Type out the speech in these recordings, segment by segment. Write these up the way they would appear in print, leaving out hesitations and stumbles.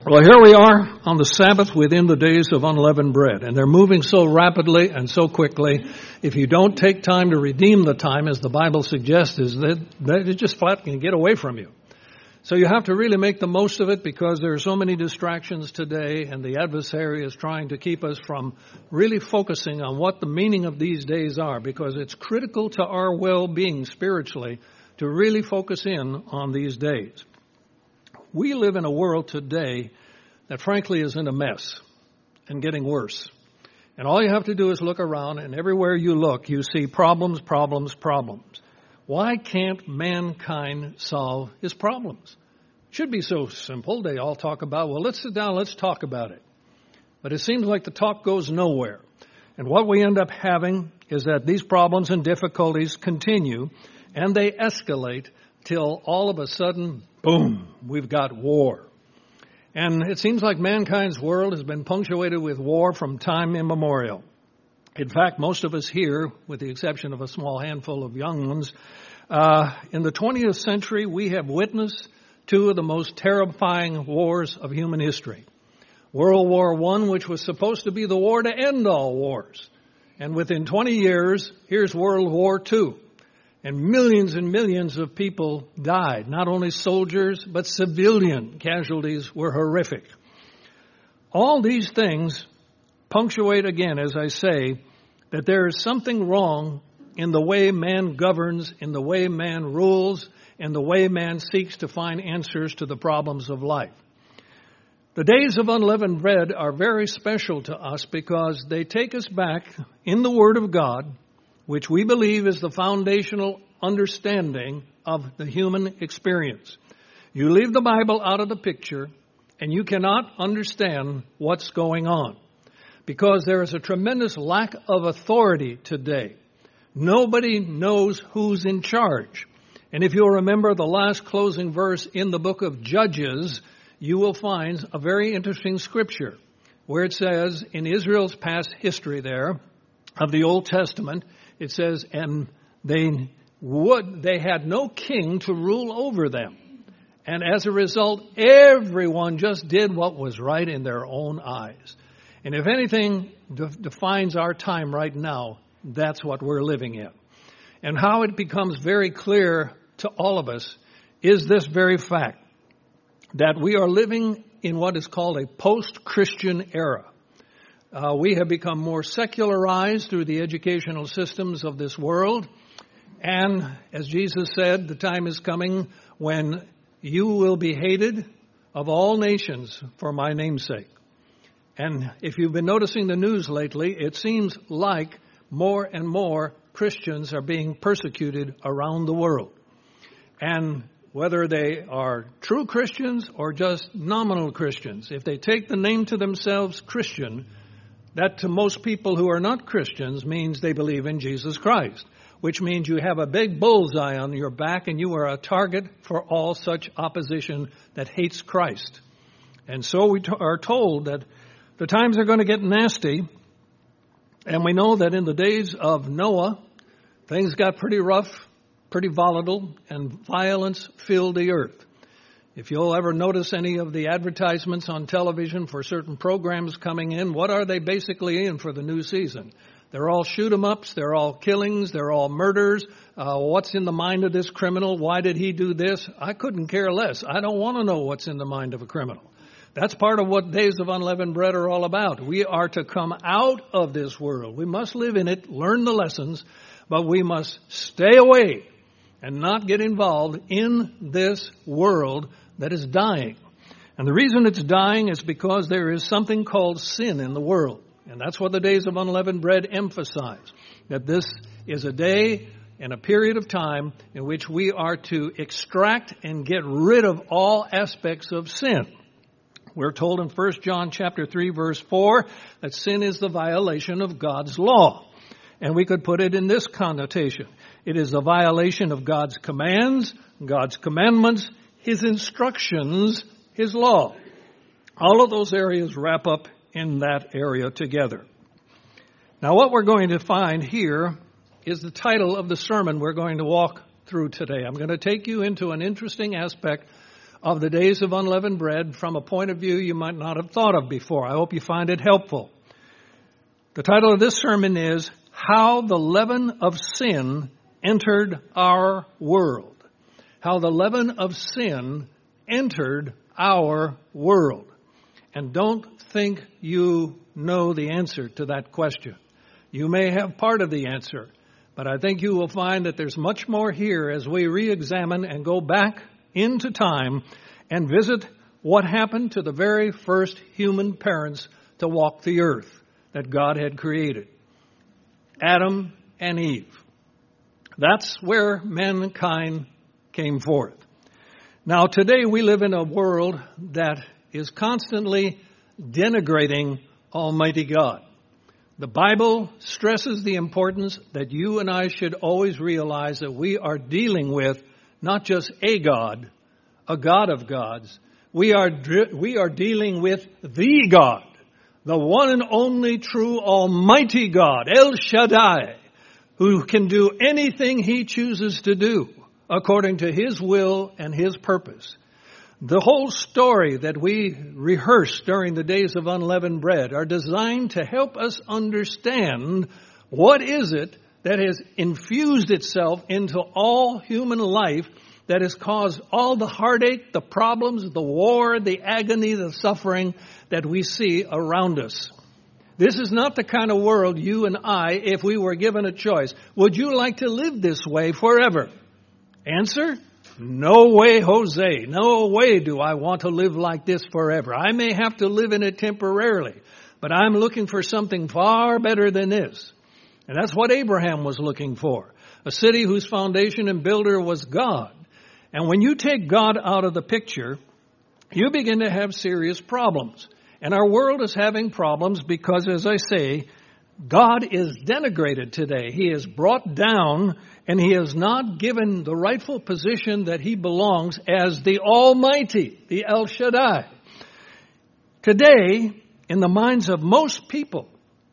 Well, here we are on the Sabbath within the days of unleavened bread, and they're moving so rapidly and so quickly. If you don't take time to redeem the time, as the Bible suggests, is that it just flat can get away from you. So you have to really make the most of it because there are so many distractions today, and the adversary is trying to keep us from really focusing on what the meaning of these days are, because it's critical to our well-being spiritually to really focus in on these days. We live in a world today that frankly is in a mess and getting worse. And all you have to do is look around, and everywhere you look, you see problems, problems, problems. Why can't mankind solve his problems? It should be so simple. They all talk about, well, let's sit down, let's talk about it. But it seems like the talk goes nowhere. And what we end up having is that these problems and difficulties continue, and they escalate till all of a sudden, boom, we've got war. And it seems like mankind's world has been punctuated with war from time immemorial. In fact, most of us here, with the exception of a small handful of young ones, in the 20th century, we have witnessed two of the most terrifying wars of human history. World War I, which was supposed to be the war to end all wars. And within 20 years, here's World War II. And millions of people died. Not only soldiers, but civilian casualties were horrific. All these things punctuate again, as I say, that there is something wrong in the way man governs, in the way man rules, and the way man seeks to find answers to the problems of life. The days of unleavened bread are very special to us because they take us back in the Word of God, which we believe is the foundational understanding of the human experience. You leave the Bible out of the picture, and you cannot understand what's going on, because there is a tremendous lack of authority today. Nobody knows who's in charge. And if you'll remember the last closing verse in the book of Judges, you will find a very interesting scripture where it says, in Israel's past history there of the Old Testament, it says, and they had no king to rule over them. And as a result, everyone just did what was right in their own eyes. And if anything defines our time right now, that's what we're living in. And how it becomes very clear to all of us is this very fact, that we are living in what is called a post-Christian era. We have become more secularized through the educational systems of this world. And as Jesus said, the time is coming when you will be hated of all nations for my name's sake. And if you've been noticing the news lately, it seems like more and more Christians are being persecuted around the world. And whether they are true Christians or just nominal Christians, if they take the name to themselves Christian, that to most people who are not Christians means they believe in Jesus Christ, which means you have a big bullseye on your back and you are a target for all such opposition that hates Christ. And so we are told that the times are going to get nasty, and we know that in the days of Noah, things got pretty rough, pretty volatile, and violence filled the earth. If you'll ever notice any of the advertisements on television for certain programs coming in, what are they basically in for the new season? They're all shoot-em-ups, they're all killings, they're all murders. What's in the mind of this criminal? Why did he do this? I couldn't care less. I don't want to know what's in the mind of a criminal. That's part of what Days of Unleavened Bread are all about. We are to come out of this world. We must live in it, learn the lessons, but we must stay away and not get involved in this world that is dying. And the reason it's dying is because there is something called sin in the world. And that's what the Days of Unleavened Bread emphasize, that this is a day and a period of time in which we are to extract and get rid of all aspects of sin. We're told in 1 John chapter 3, verse 4, that sin is the violation of God's law. And we could put it in this connotation. It is the violation of God's commands, God's commandments, His instructions, His law. All of those areas wrap up in that area together. Now, what we're going to find here is the title of the sermon we're going to walk through today. I'm going to take you into an interesting aspect of the days of unleavened bread from a point of view you might not have thought of before. I hope you find it helpful. The title of this sermon is How the Leaven of Sin Entered Our World. How the leaven of sin entered our world. And don't think you know the answer to that question. You may have part of the answer, but I think you will find that there's much more here as we re-examine and go back into time and visit what happened to the very first human parents to walk the earth that God had created. Adam and Eve. That's where mankind came forth. Now today we live in a world that is constantly denigrating Almighty God. The Bible stresses the importance that you and I should always realize that we are dealing with not just a God of gods. We are dealing with the God, the one and only true Almighty God, El Shaddai, who can do anything He chooses to do according to His will and His purpose. The whole story that we rehearse during the days of unleavened bread are designed to help us understand what is it that has infused itself into all human life that has caused all the heartache, the problems, the war, the agony, the suffering that we see around us. This is not the kind of world you and I, if we were given a choice, would you like to live this way forever? Answer? No way, Jose. No way do I want to live like this forever. I may have to live in it temporarily, but I'm looking for something far better than this. And that's what Abraham was looking for. A city whose foundation and builder was God. And when you take God out of the picture, you begin to have serious problems. And our world is having problems because, as I say, God is denigrated today. He is brought down, and He is not given the rightful position that He belongs as the Almighty, the El Shaddai. Today, in the minds of most people,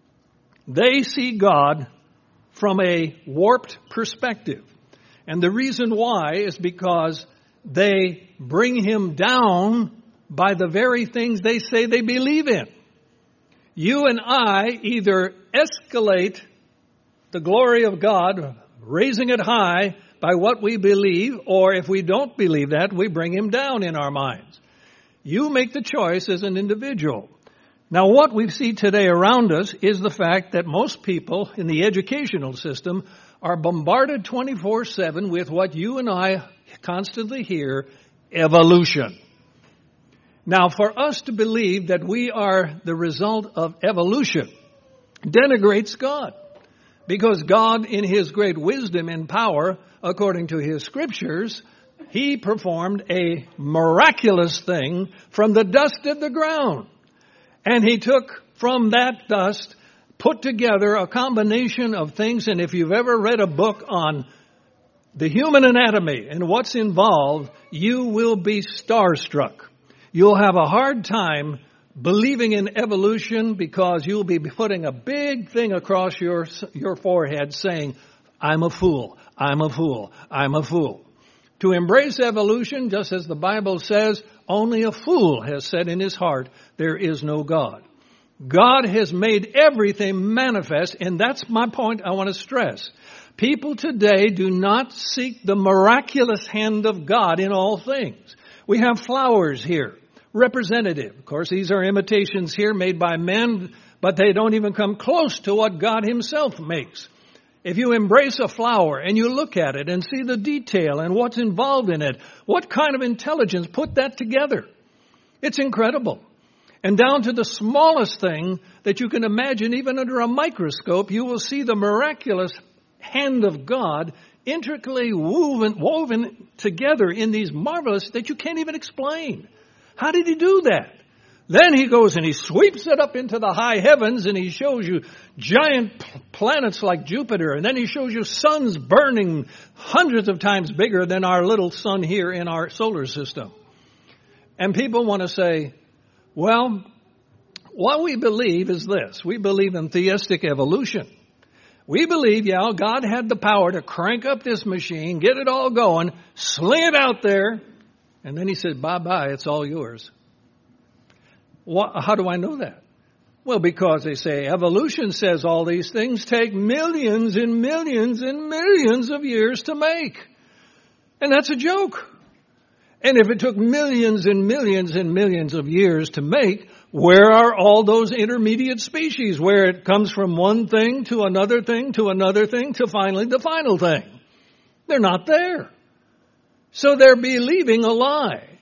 they see God from a warped perspective. And the reason why is because they bring Him down by the very things they say they believe in. You and I either escalate the glory of God, raising it high by what we believe, or if we don't believe that, we bring Him down in our minds. You make the choice as an individual. Now, what we see today around us is the fact that most people in the educational system are bombarded 24/7 with what you and I constantly hear, evolution. Now, for us to believe that we are the result of evolution denigrates God. Because God, in His great wisdom and power, according to His scriptures, He performed a miraculous thing from the dust of the ground. And He took from that dust, put together a combination of things. And if you've ever read a book on the human anatomy and what's involved, you will be starstruck. You'll have a hard time believing in evolution because you'll be putting a big thing across your forehead saying, I'm a fool, I'm a fool, I'm a fool. To embrace evolution, just as the Bible says, only a fool has said in his heart, there is no God. God has made everything manifest, and that's my point I want to stress. People today do not seek the miraculous hand of God in all things. We have flowers here, representative. Of course, these are imitations here made by men, but they don't even come close to what God Himself makes. If you embrace a flower and you look at it and see the detail and what's involved in it, what kind of intelligence put that together? It's incredible. And down to the smallest thing that you can imagine, even under a microscope, you will see the miraculous hand of God intricately woven together in these marvelous that you can't even explain. How did He do that? Then He goes and He sweeps it up into the high heavens and He shows you giant planets like Jupiter. And then He shows you suns burning hundreds of times bigger than our little sun here in our solar system. And people want to say, well, what we believe is this. We believe in theistic evolution. We believe, God had the power to crank up this machine, get it all going, sling it out there, And then he said, bye-bye, it's all yours. How do I know that? Well, because they say evolution says all these things take millions and millions and millions of years to make. And that's a joke. And if it took millions and millions and millions of years to make, where are all those intermediate species where it comes from one thing to another thing to another thing to finally the final thing? They're not there. So they're believing a lie.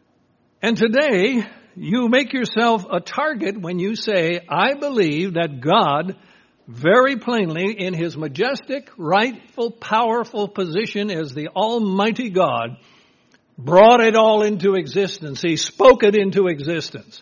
And today, you make yourself a target when you say, I believe that God, very plainly, in his majestic, rightful, powerful position as the Almighty God, brought it all into existence. He spoke it into existence.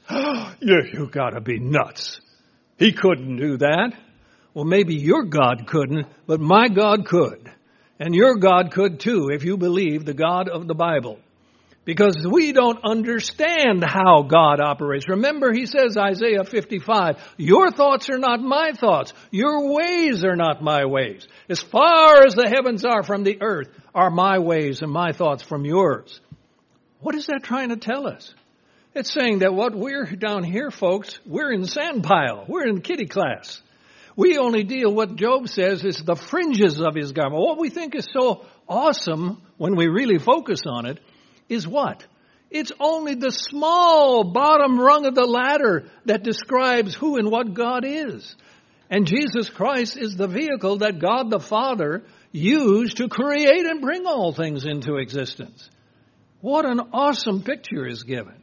You gotta be nuts. He couldn't do that. Well, maybe your God couldn't, but my God could. And your God could too, if you believe the God of the Bible. Because we don't understand how God operates. Remember, he says, Isaiah 55, your thoughts are not my thoughts. Your ways are not my ways. As far as the heavens are from the earth are my ways and my thoughts from yours. What is that trying to tell us? It's saying that what we're down here, folks, we're in sand pile. We're in kiddie class. We only deal, what Job says, is the fringes of his garment. What we think is so awesome when we really focus on it is what? It's only the small bottom rung of the ladder that describes who and what God is. And Jesus Christ is the vehicle that God the Father used to create and bring all things into existence. What an awesome picture is given.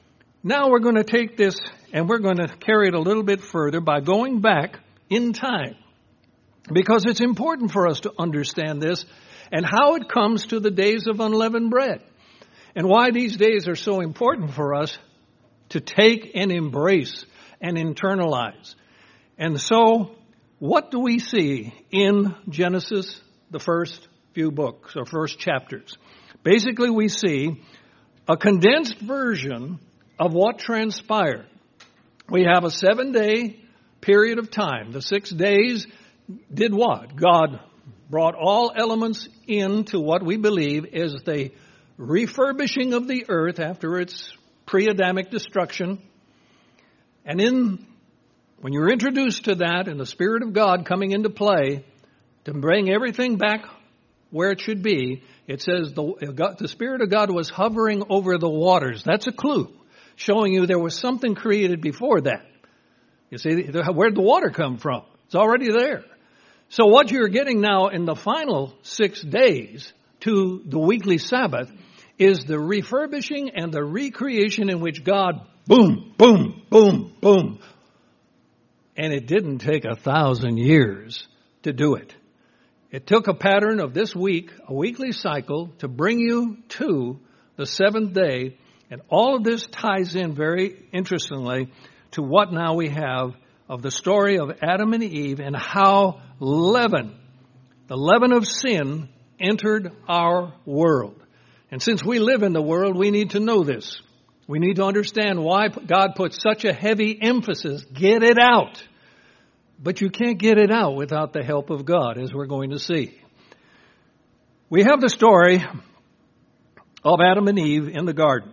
Now we're going to take this and we're going to carry it a little bit further by going back in time. Because it's important for us to understand this and how it comes to the days of unleavened bread. And why these days are so important for us to take and embrace and internalize. And so, what do we see in Genesis, the first few books, or first chapters? Basically, we see a condensed version of what transpired. We have a 7-day period of time. The 6 days did what? God brought all elements into what we believe is the refurbishing of the earth after its pre-Adamic destruction. And when you're introduced to that and the Spirit of God coming into play to bring everything back where it should be, it says the Spirit of God was hovering over the waters. That's a clue, showing you there was something created before that. You see, where'd the water come from? It's already there. So what you're getting now in the final 6 days to the weekly Sabbath is the refurbishing and the recreation in which God, boom, boom, boom, boom. And it didn't take 1,000 years to do it. It took a pattern of this week, a weekly cycle, to bring you to the seventh day. And all of this ties in very interestingly to what now we have of the story of Adam and Eve and how leaven, the leaven of sin, entered our world. And since we live in the world, we need to know this. We need to understand why God put such a heavy emphasis. Get it out. But you can't get it out without the help of God, as we're going to see. We have the story of Adam and Eve in the garden.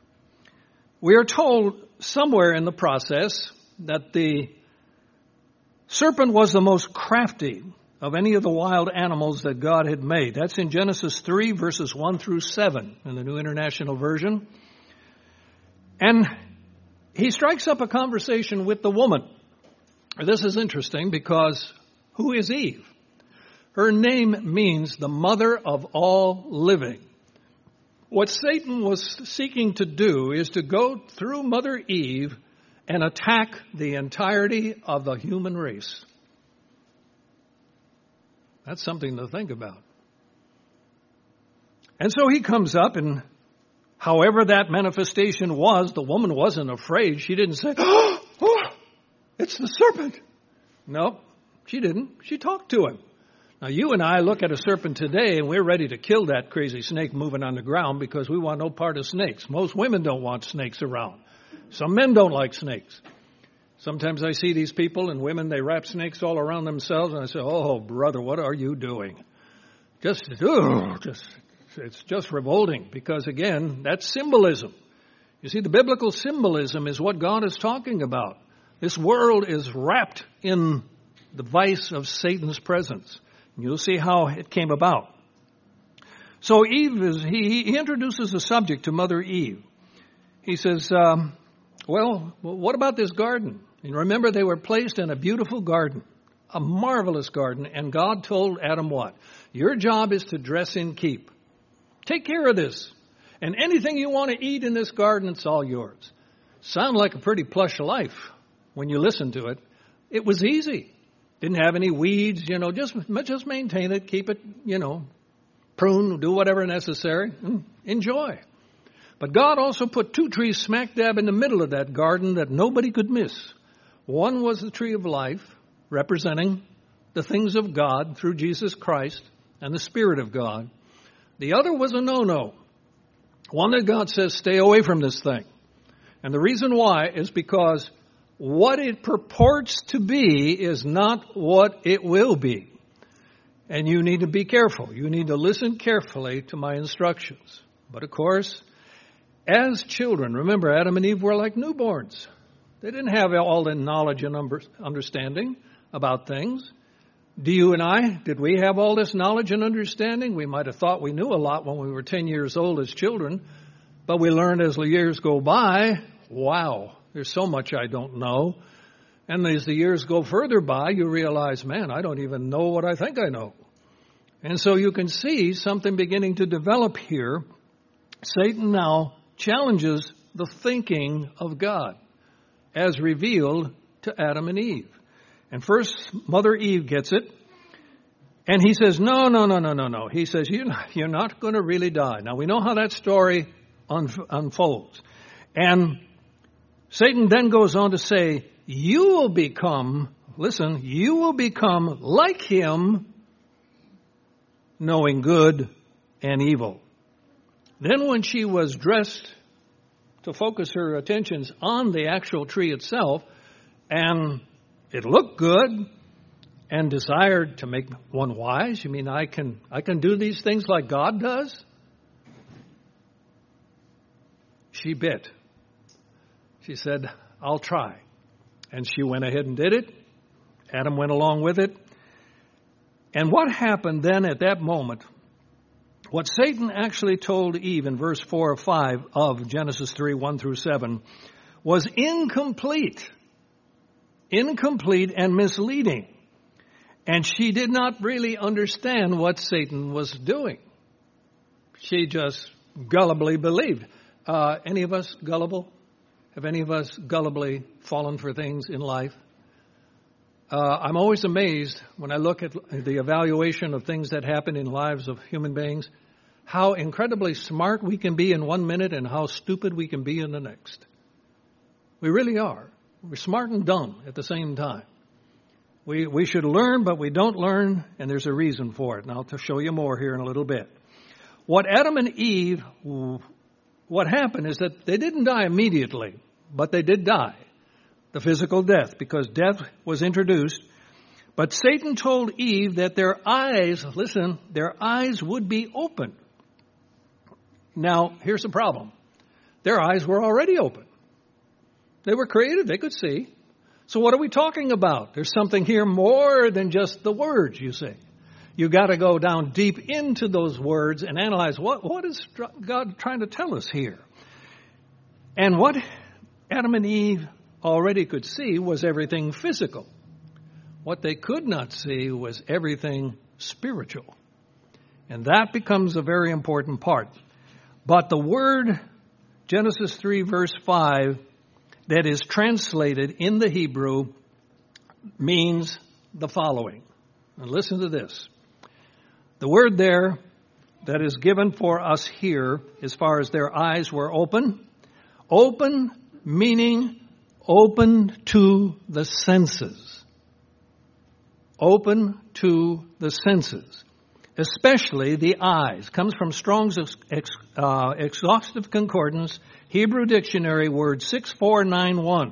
We are told somewhere in the process that the serpent was the most crafty of any of the wild animals that God had made. That's in Genesis 3, verses 1 through 7 in the New International Version. And he strikes up a conversation with the woman. This is interesting because who is Eve? Her name means the mother of all living. What Satan was seeking to do is to go through Mother Eve and attack the entirety of the human race. That's something to think about. And so he comes up, and however that manifestation was, the woman wasn't afraid. She didn't say, oh, it's the serpent. No, she didn't. She talked to him. Now, you and I look at a serpent today, and we're ready to kill that crazy snake moving on the ground because we want no part of snakes. Most women don't want snakes around. Some men don't like snakes. Sometimes I see these people and women, they wrap snakes all around themselves, and I say, oh, brother, what are you doing? Just it's just revolting because, again, that's symbolism. You see, the biblical symbolism is what God is talking about. This world is wrapped in the vice of Satan's presence. And you'll see how it came about. So he introduces a subject to Mother Eve. He says, well, what about this garden? And remember, they were placed in a beautiful garden, a marvelous garden, and God told Adam what? Your job is to dress and keep. Take care of this. And anything you want to eat in this garden, it's all yours. Sound like a pretty plush life when you listen to it. It was easy. Didn't have any weeds, just maintain it, keep it, prune, do whatever necessary, enjoy. But God also put 2 trees smack dab in the middle of that garden that nobody could miss. One was the tree of life, representing the things of God through Jesus Christ and the Spirit of God. The other was a no-no. One that God says, stay away from this thing. And the reason why is because what it purports to be is not what it will be. And you need to be careful. You need to listen carefully to my instructions. But of course, as children, remember Adam and Eve were like newborns. They didn't have all the knowledge and understanding about things. Do you and I, did we have all this knowledge and understanding? We might have thought we knew a lot when we were 10 years old as children, but we learned as the years go by, wow, there's so much I don't know. And as the years go further by, you realize, man, I don't even know what I think I know. And so you can see something beginning to develop here. Satan now challenges the thinking of God as revealed to Adam and Eve. And first, Mother Eve gets it. And he says, no. He says, you're not going to really die. Now, we know how that story unfolds. And Satan then goes on to say, you will become like him, knowing good and evil. Then when she was dressed to focus her attentions on the actual tree itself, and it looked good and desired to make one wise. You mean I can do these things like God does? She bit. She said, I'll try. And she went ahead and did it. Adam went along with it. And what happened then at that moment, what Satan actually told Eve in verse 4 or 5 of Genesis 3, 1 through 7, was incomplete and misleading. And she did not really understand what Satan was doing. She just gullibly believed. Any of us gullible? Have any of us gullibly fallen for things in life? I'm always amazed when I look at the evaluation of things that happen in lives of human beings, how incredibly smart we can be in 1 minute and how stupid we can be in the next. We really are. We're smart and dumb at the same time. We should learn, but we don't learn, and there's a reason for it. And I'll show you more here in a little bit. What Adam and Eve, what happened is that they didn't die immediately, but they did die. The physical death, because death was introduced. But Satan told Eve that their eyes would be open. Now, here's the problem. Their eyes were already open. They were created, they could see. So what are we talking about? There's something here more than just the words, you see. You got to go down deep into those words and analyze what is God trying to tell us here. And what Adam and Eve already could see was everything physical. What they could not see was everything spiritual. And that becomes a very important part. But the word, Genesis 3 verse 5, that is translated in the Hebrew means the following. And listen to this. The word there that is given for us here, as far as their eyes were open meaning open to the senses. Open to the senses. Especially the eyes. Comes from Strong's Exhaustive Concordance, Hebrew Dictionary, word 6491.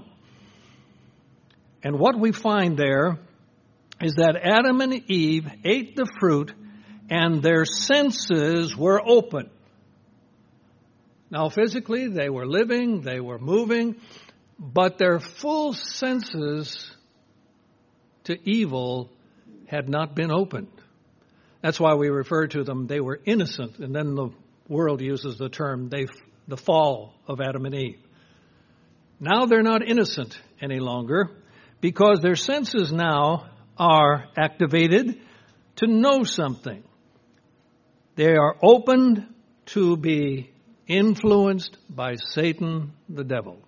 And what we find there is that Adam and Eve ate the fruit and their senses were open. Now, physically, they were living, they were moving, but their full senses to evil had not been opened. That's why we refer to them, they were innocent, and then the world uses the term, the fall of Adam and Eve. Now they're not innocent any longer, because their senses now are activated to know something. They are opened to be influenced by Satan, the devil.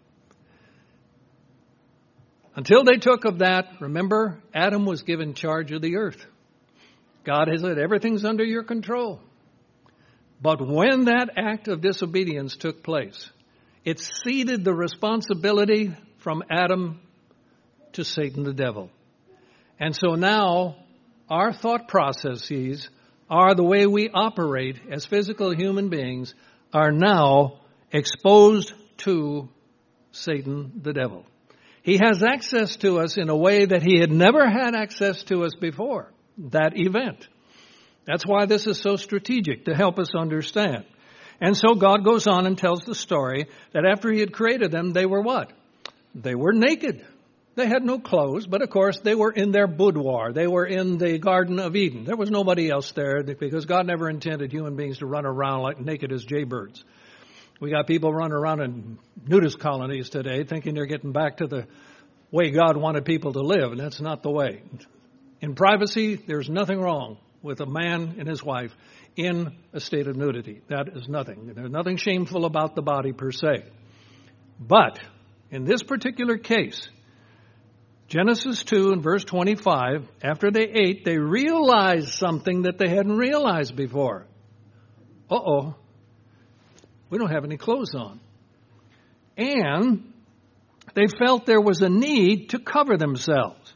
Until they took of that, remember, Adam was given charge of the earth. God has said, everything's under your control. But when that act of disobedience took place, it ceded the responsibility from Adam to Satan, the devil. And so now, our thought processes are the way we operate as physical human beings are now exposed to Satan, the devil. He has access to us in a way that he had never had access to us before that event. That's why this is so strategic, to help us understand. And so God goes on and tells the story that after he had created them, they were what? They were naked. They had no clothes, but of course they were in their boudoir. They were in the Garden of Eden. There was nobody else there because God never intended human beings to run around like naked as jaybirds. We got people running around in nudist colonies today thinking they're getting back to the way God wanted people to live, and that's not the way. In privacy, there's nothing wrong with a man and his wife in a state of nudity. That is nothing. There's nothing shameful about the body per se. But in this particular case, Genesis 2 and verse 25, after they ate, they realized something that they hadn't realized before. Uh-oh, we don't have any clothes on. And they felt there was a need to cover themselves.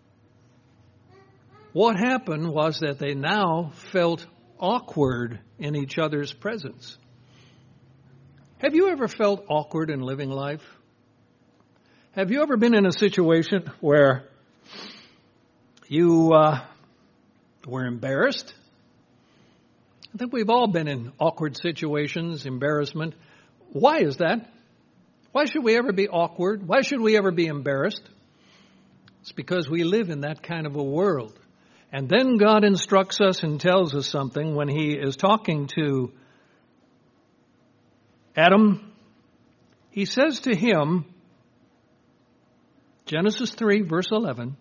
What happened was that they now felt awkward in each other's presence. Have you ever felt awkward in living life? Have you ever been in a situation where you were embarrassed? I think we've all been in awkward situations, embarrassment. Why is that? Why should we ever be awkward? Why should we ever be embarrassed? It's because we live in that kind of a world. And then God instructs us and tells us something when he is talking to Adam. He says to him, Genesis 3, verse 11,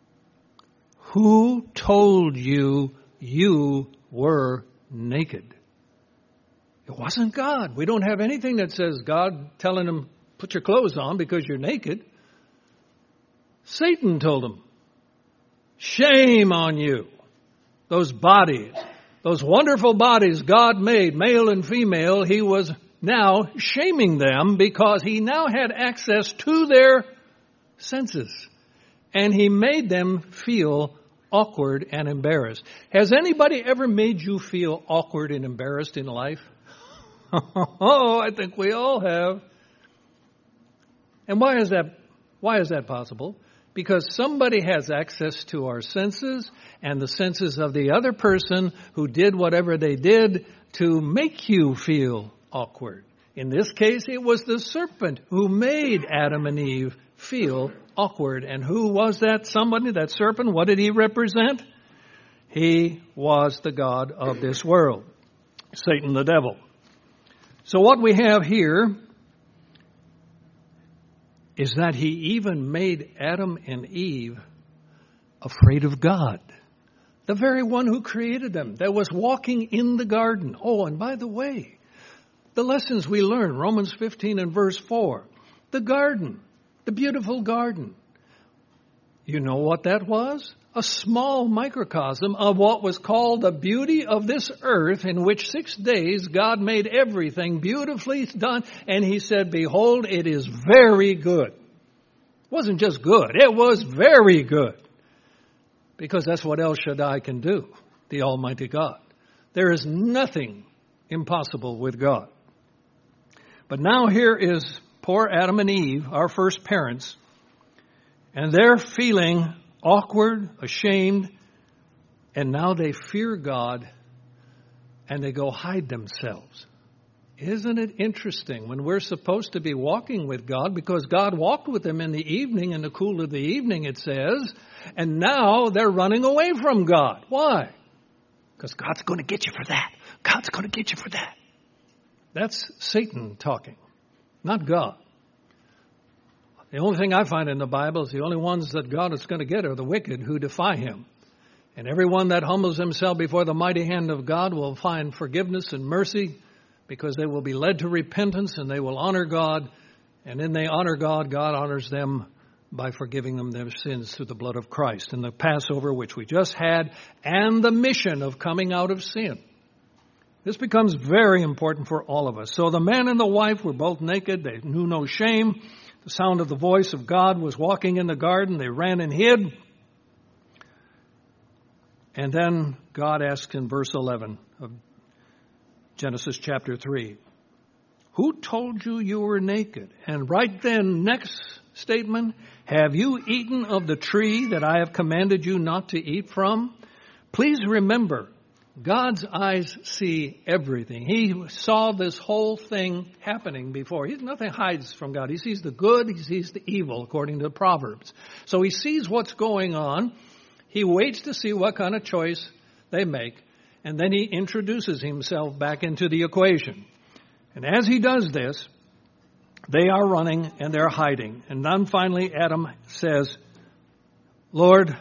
who told you you were naked? It wasn't God. We don't have anything that says God telling him, put your clothes on because you're naked. Satan told him, shame on you. Those bodies, those wonderful bodies God made, male and female, he was now shaming them because he now had access to their senses. And he made them feel awkward and embarrassed. Has anybody ever made you feel awkward and embarrassed in life? Oh, I think we all have. And why is that? Why is that possible? Because somebody has access to our senses and the senses of the other person who did whatever they did to make you feel awkward. In this case, it was the serpent who made Adam and Eve feel awkward. And who was that somebody, that serpent? What did he represent? He was the god of this world, Satan the devil. So what we have here is that he even made Adam and Eve afraid of God, the very one who created them, that was walking in the garden. Oh, and by the way, the lessons we learn, Romans 15 and verse 4, the garden, the beautiful garden. You know what that was? A small microcosm of what was called the beauty of this earth, in which 6 days God made everything beautifully done, and he said, behold, it is very good. It wasn't just good, it was very good. Because that's what El Shaddai can do, the Almighty God. There is nothing impossible with God. But now here is poor Adam and Eve, our first parents, and they're feeling awkward, ashamed, and now they fear God and they go hide themselves. Isn't it interesting when we're supposed to be walking with God, because God walked with them in the evening, in the cool of the evening, it says, and now they're running away from God. Why? Because God's going to get you for that. God's going to get you for that. That's Satan talking, not God. The only thing I find in the Bible is the only ones that God is going to get are the wicked who defy him. And everyone that humbles himself before the mighty hand of God will find forgiveness and mercy, because they will be led to repentance and they will honor God. And when they honor God, God honors them by forgiving them their sins through the blood of Christ and the Passover, which we just had, and the mission of coming out of sin. This becomes very important for all of us. So the man and the wife were both naked. They knew no shame. The sound of the voice of God was walking in the garden. They ran and hid. And then God asks in verse 11 of Genesis chapter 3, who told you you were naked? And right then, next statement, have you eaten of the tree that I have commanded you not to eat from? Please remember, God's eyes see everything. He saw this whole thing happening before. Nothing hides from God. He sees the good, he sees the evil, according to the Proverbs. So he sees what's going on. He waits to see what kind of choice they make. And then he introduces himself back into the equation. And as he does this, they are running and they're hiding. And then finally Adam says, Lord,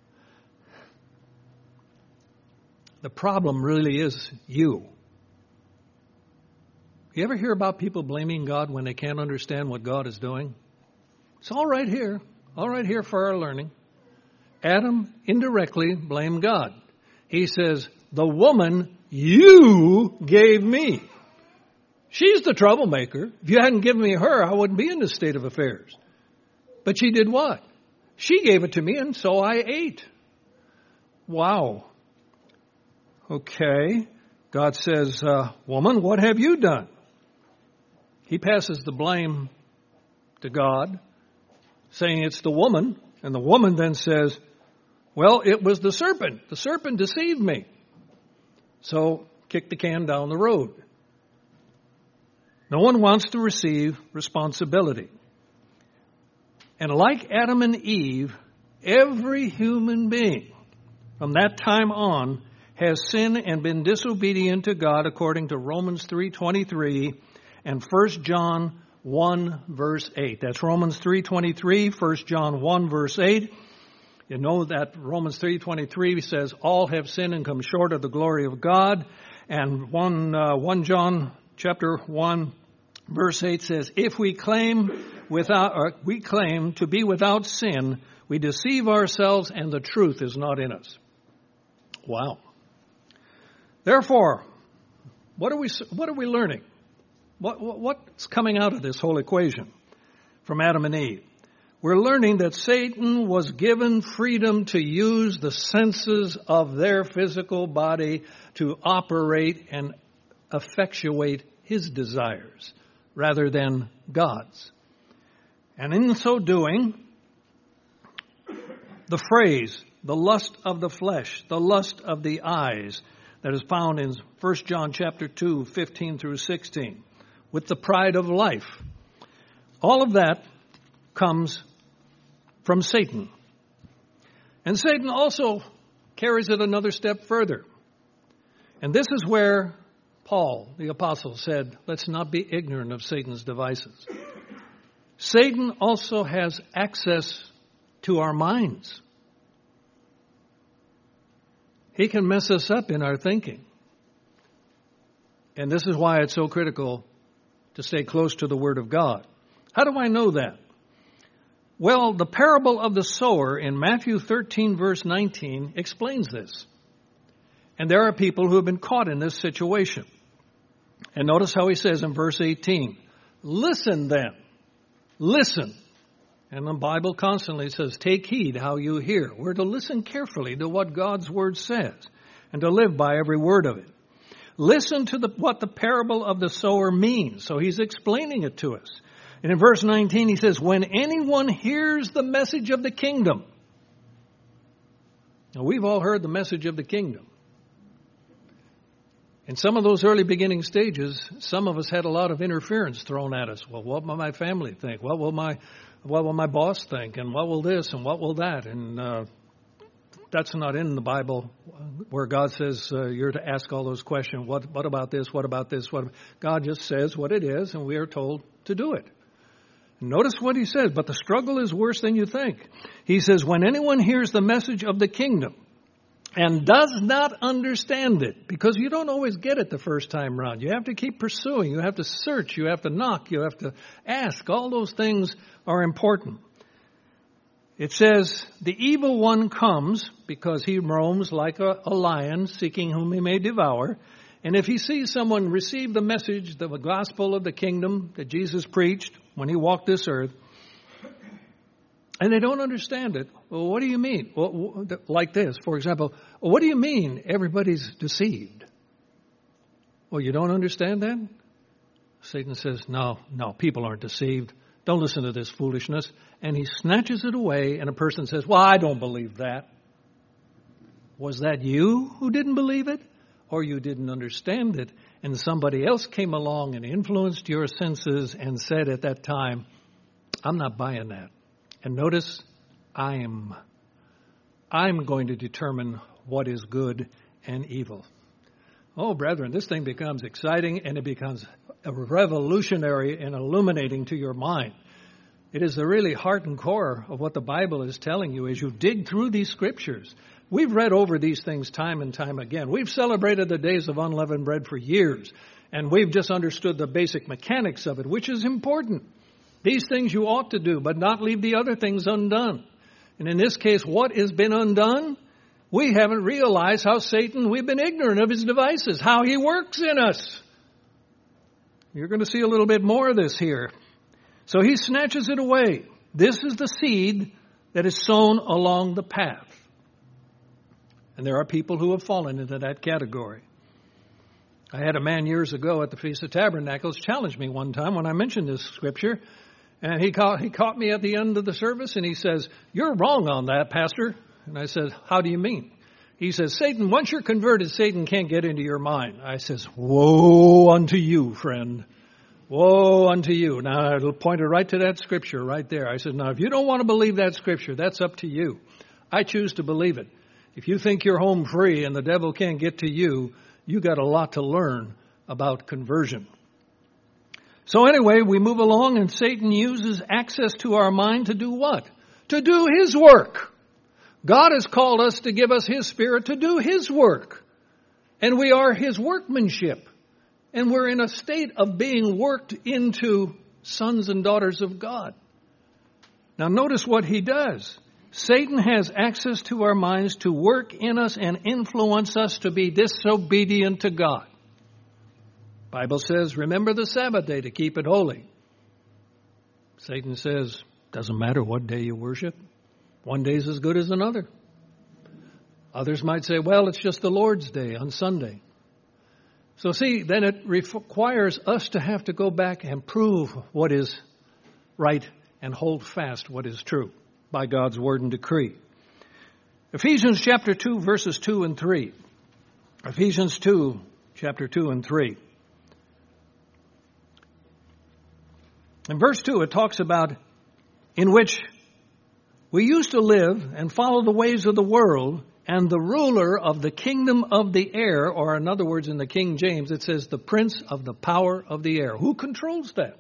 the problem really is you. You ever hear about people blaming God when they can't understand what God is doing? It's all right here for our learning. Adam indirectly blamed God. He says, the woman you gave me. She's the troublemaker. If you hadn't given me her, I wouldn't be in this state of affairs. But she did what? She gave it to me, and so I ate. Wow. Okay. God says, woman, what have you done? He passes the blame to God, saying it's the woman. And the woman then says, well, it was the serpent. The serpent deceived me. So kick the can down the road. No one wants to receive responsibility. And like Adam and Eve, every human being from that time on has sinned and been disobedient to God, according to Romans 3:23 and 1 John 1 verse 8. That's Romans 3:23, 1 John 1 verse 8. You know that Romans 3:23 says all have sinned and come short of the glory of God. And 1 John chapter 1 verse 8 says, if we claim to be without sin, we deceive ourselves and the truth is not in us. Wow. Therefore, what are we learning? What's coming out of this whole equation from Adam and Eve? We're learning that Satan was given freedom to use the senses of their physical body to operate and effectuate his desires rather than God's. And in so doing, the phrase, the lust of the flesh, the lust of the eyes, that is found in 1 John chapter 2, 15 through 16, with the pride of life. All of that comes from Satan. And Satan also carries it another step further. And this is where Paul, the apostle, said, let's not be ignorant of Satan's devices. Satan also has access to our minds. He can mess us up in our thinking. And this is why it's so critical to stay close to the Word of God. How do I know that? Well, the parable of the sower in Matthew 13, verse 19, explains this. And there are people who have been caught in this situation. And notice how he says in verse 18, listen then, listen. And the Bible constantly says, take heed how you hear. We're to listen carefully to what God's Word says and to live by every word of it. Listen to what the parable of the sower means. So he's explaining it to us. And in verse 19 he says, when anyone hears the message of the kingdom. Now we've all heard the message of the kingdom. In some of those early beginning stages, some of us had a lot of interference thrown at us. Well, what will my family think? What will my boss think? And what will this and what will that? And that's not in the Bible where God says you're to ask all those questions. What about this? What about this? God just says what it is, and we are told to do it. Notice what he says, but the struggle is worse than you think. He says, when anyone hears the message of the kingdom and does not understand it, because you don't always get it the first time around. You have to keep pursuing. You have to search. You have to knock. You have to ask. All those things are important. It says, the evil one comes because he roams like a lion seeking whom he may devour. And if he sees someone receive the message, the gospel of the kingdom that Jesus preached when he walked this earth, and they don't understand it, well, what do you mean? Well, like this, for example, what do you mean everybody's deceived? Well, you don't understand that? Satan says, no, people aren't deceived. Don't listen to this foolishness. And he snatches it away, and a person says, well, I don't believe that. Was that you who didn't believe it? Or you didn't understand it, and somebody else came along and influenced your senses and said at that time, I'm not buying that. And notice, I'm going to determine what is good and evil. Oh, brethren, this thing becomes exciting, and it becomes revolutionary and illuminating to your mind. It is the really heart and core of what the Bible is telling you as you dig through these scriptures. We've read over these things time and time again. We've celebrated the days of unleavened bread for years, and we've just understood the basic mechanics of it, which is important. These things you ought to do, but not leave the other things undone. And in this case, what has been undone? We haven't realized how we've been ignorant of his devices, how he works in us. You're going to see a little bit more of this here. So he snatches it away. This is the seed that is sown along the path. And there are people who have fallen into that category. I had a man years ago at the Feast of Tabernacles challenge me one time when I mentioned this scripture. And he caught me at the end of the service and he says, you're wrong on that, Pastor. And I said, how do you mean? He says, Satan, once you're converted, Satan can't get into your mind. I says, woe unto you, friend. Woe unto you. Now, I pointed right to that scripture right there. I said, now, if you don't want to believe that scripture, that's up to you. I choose to believe it. If you think you're home free and the devil can't get to you, you got a lot to learn about conversion. So anyway, we move along and Satan uses access to our mind to do what? To do his work. God has called us to give us his Spirit to do his work. And we are his workmanship. And we're in a state of being worked into sons and daughters of God. Now notice what he does. Satan has access to our minds to work in us and influence us to be disobedient to God. Bible says, remember the Sabbath day to keep it holy. Satan says, doesn't matter what day you worship. One day is as good as another. Others might say, well, it's just the Lord's day on Sunday. So see, then it requires us to have to go back and prove what is right and hold fast what is true by God's word and decree. Ephesians chapter 2, verses 2 and 3. Ephesians 2, chapter 2 and 3. In verse 2, it talks about in which we used to live and follow the ways of the world, and the ruler of the kingdom of the air, or in other words, in the King James, it says the prince of the power of the air. Who controls that?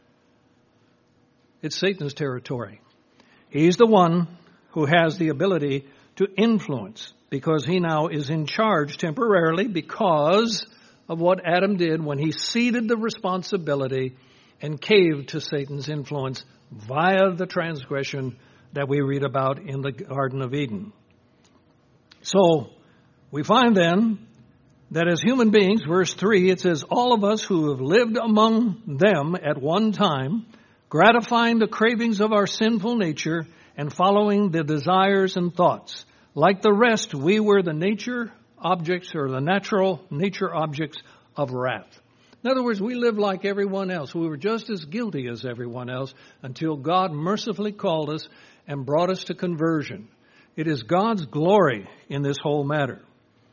It's Satan's territory. He's the one who has the ability to influence because he now is in charge temporarily because of what Adam did when he ceded the responsibility and caved to Satan's influence via the transgression that we read about in the Garden of Eden. So we find then that as human beings, verse 3, it says, all of us who have lived among them at one time, gratifying the cravings of our sinful nature and following the desires and thoughts. Like the rest, we were the nature objects or the natural nature objects of wrath. In other words, we lived like everyone else. We were just as guilty as everyone else until God mercifully called us and brought us to conversion. It is God's glory in this whole matter.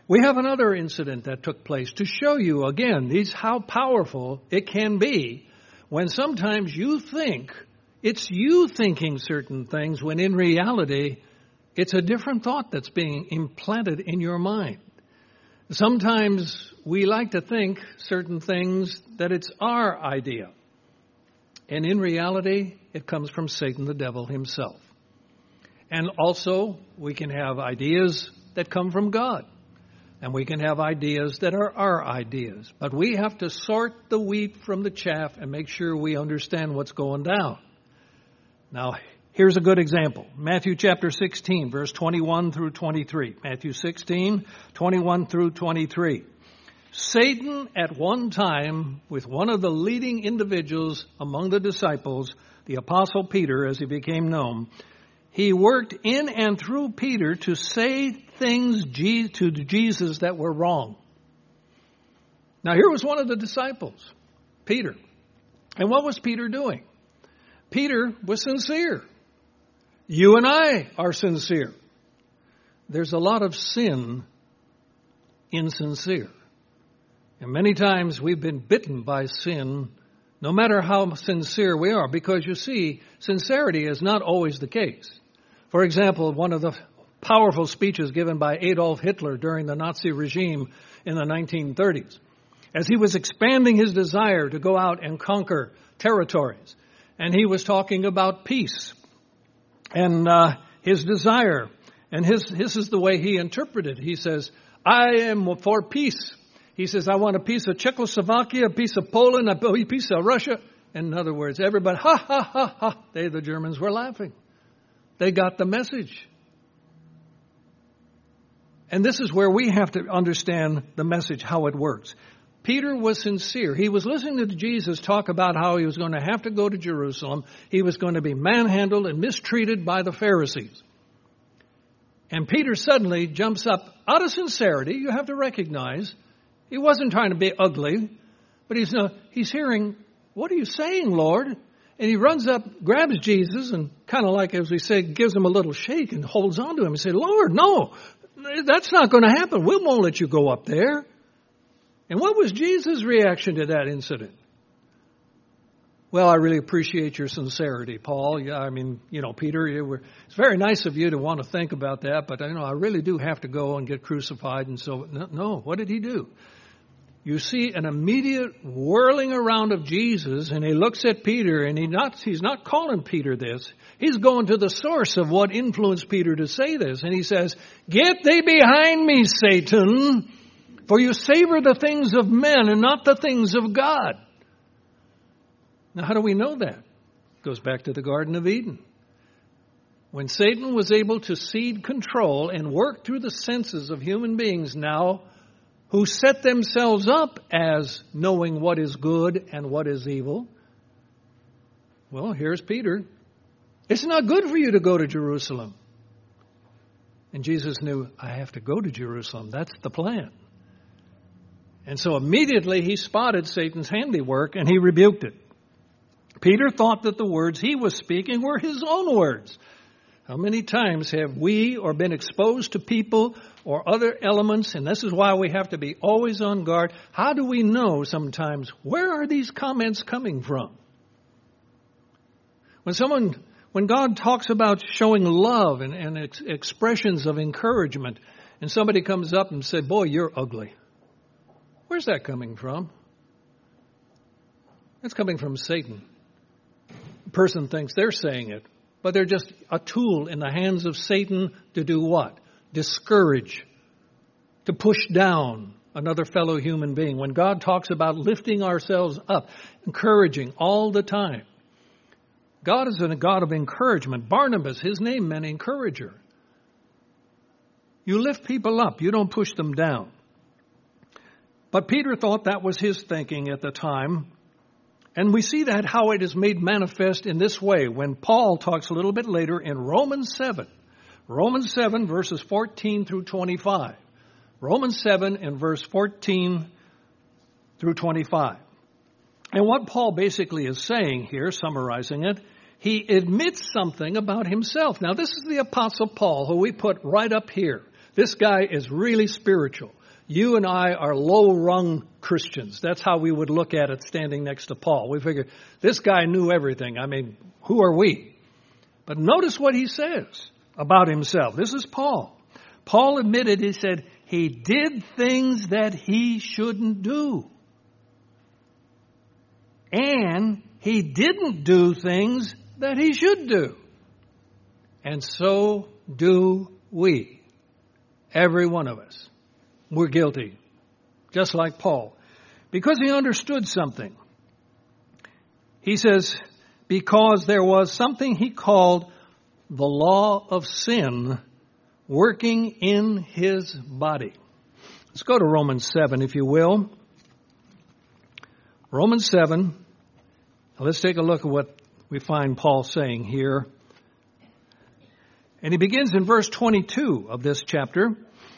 We have another incident that took place to show you, again, how powerful it can be when sometimes you think it's you thinking certain things when in reality it's a different thought that's being implanted in your mind. Sometimes we like to think certain things that it's our idea. And in reality, it comes from Satan, the devil himself. And also, we can have ideas that come from God. And we can have ideas that are our ideas. But we have to sort the wheat from the chaff and make sure we understand what's going down. Now, here's a good example. Matthew chapter 16, verse 21 through 23. Matthew 16, 21 through 23. Satan, at one time, with one of the leading individuals among the disciples, the Apostle Peter, as he became known, he worked in and through Peter to say things to Jesus that were wrong. Now, here was one of the disciples, Peter. And what was Peter doing? Peter was sincere. You and I are sincere. There's a lot of sin insincere. And many times we've been bitten by sin, no matter how sincere we are, because you see, sincerity is not always the case. For example, one of the powerful speeches given by Adolf Hitler during the Nazi regime in the 1930s, as he was expanding his desire to go out and conquer territories, and he was talking about peace and his desire, and this is the way he interpreted. He says, I am for peace. He says, I want a piece of Czechoslovakia, a piece of Poland, a piece of Russia. In other words, everybody, ha, ha, ha, ha. The Germans were laughing. They got the message. And this is where we have to understand the message, how it works. Peter was sincere. He was listening to Jesus talk about how he was going to have to go to Jerusalem. He was going to be manhandled and mistreated by the Pharisees. And Peter suddenly jumps up out of sincerity. You have to recognize he wasn't trying to be ugly, but he's hearing, what are you saying, Lord? And he runs up, grabs Jesus, and kind of like, as we say, gives him a little shake and holds on to him and says, Lord, no, that's not going to happen. We won't let you go up there. And what was Jesus' reaction to that incident? Well, I really appreciate your sincerity, Paul. Yeah, I mean, Peter, it's very nice of you to want to think about that, but I really do have to go and get crucified. And so, no, what did he do? You see an immediate whirling around of Jesus, and he looks at Peter, and he's not calling Peter this. He's going to the source of what influenced Peter to say this. And he says, get thee behind me, Satan, for you savor the things of men and not the things of God. Now, how do we know that? It goes back to the Garden of Eden. When Satan was able to cede control and work through the senses of human beings now, who set themselves up as knowing what is good and what is evil. Well, here's Peter. It's not good for you to go to Jerusalem. And Jesus knew, I have to go to Jerusalem. That's the plan. And so immediately he spotted Satan's handiwork and he rebuked it. Peter thought that the words he was speaking were his own words. How many times have we or been exposed to people or other elements, and this is why we have to be always on guard. How do we know sometimes, where are these comments coming from? When God talks about showing love and expressions of encouragement, and somebody comes up and says, boy, you're ugly. Where's that coming from? It's coming from Satan. The person thinks they're saying it, but they're just a tool in the hands of Satan to do what? Discourage, to push down another fellow human being. When God talks about lifting ourselves up, encouraging all the time. God is a God of encouragement. Barnabas, his name meant encourager. You lift people up. You don't push them down. But Peter thought that was his thinking at the time. And we see that how it is made manifest in this way when Paul talks a little bit later in Romans 7. Romans 7 verses 14 through 25. Romans 7 and verse 14 through 25. And what Paul basically is saying here, summarizing it, he admits something about himself. Now this is the Apostle Paul who we put right up here. This guy is really spiritual. You and I are low-rung Christians. That's how we would look at it standing next to Paul. We figure, this guy knew everything. I mean, who are we? But notice what he says about himself. This is Paul. Paul admitted, he said, he did things that he shouldn't do. And he didn't do things that he should do. And so do we. Every one of us. We're guilty. Just like Paul. Because he understood something. He says, because there was something he called the law of sin working in his body. Let's go to Romans 7, if you will. Romans 7. Let's take a look at what we find Paul saying here. And he begins in verse 22 of this chapter,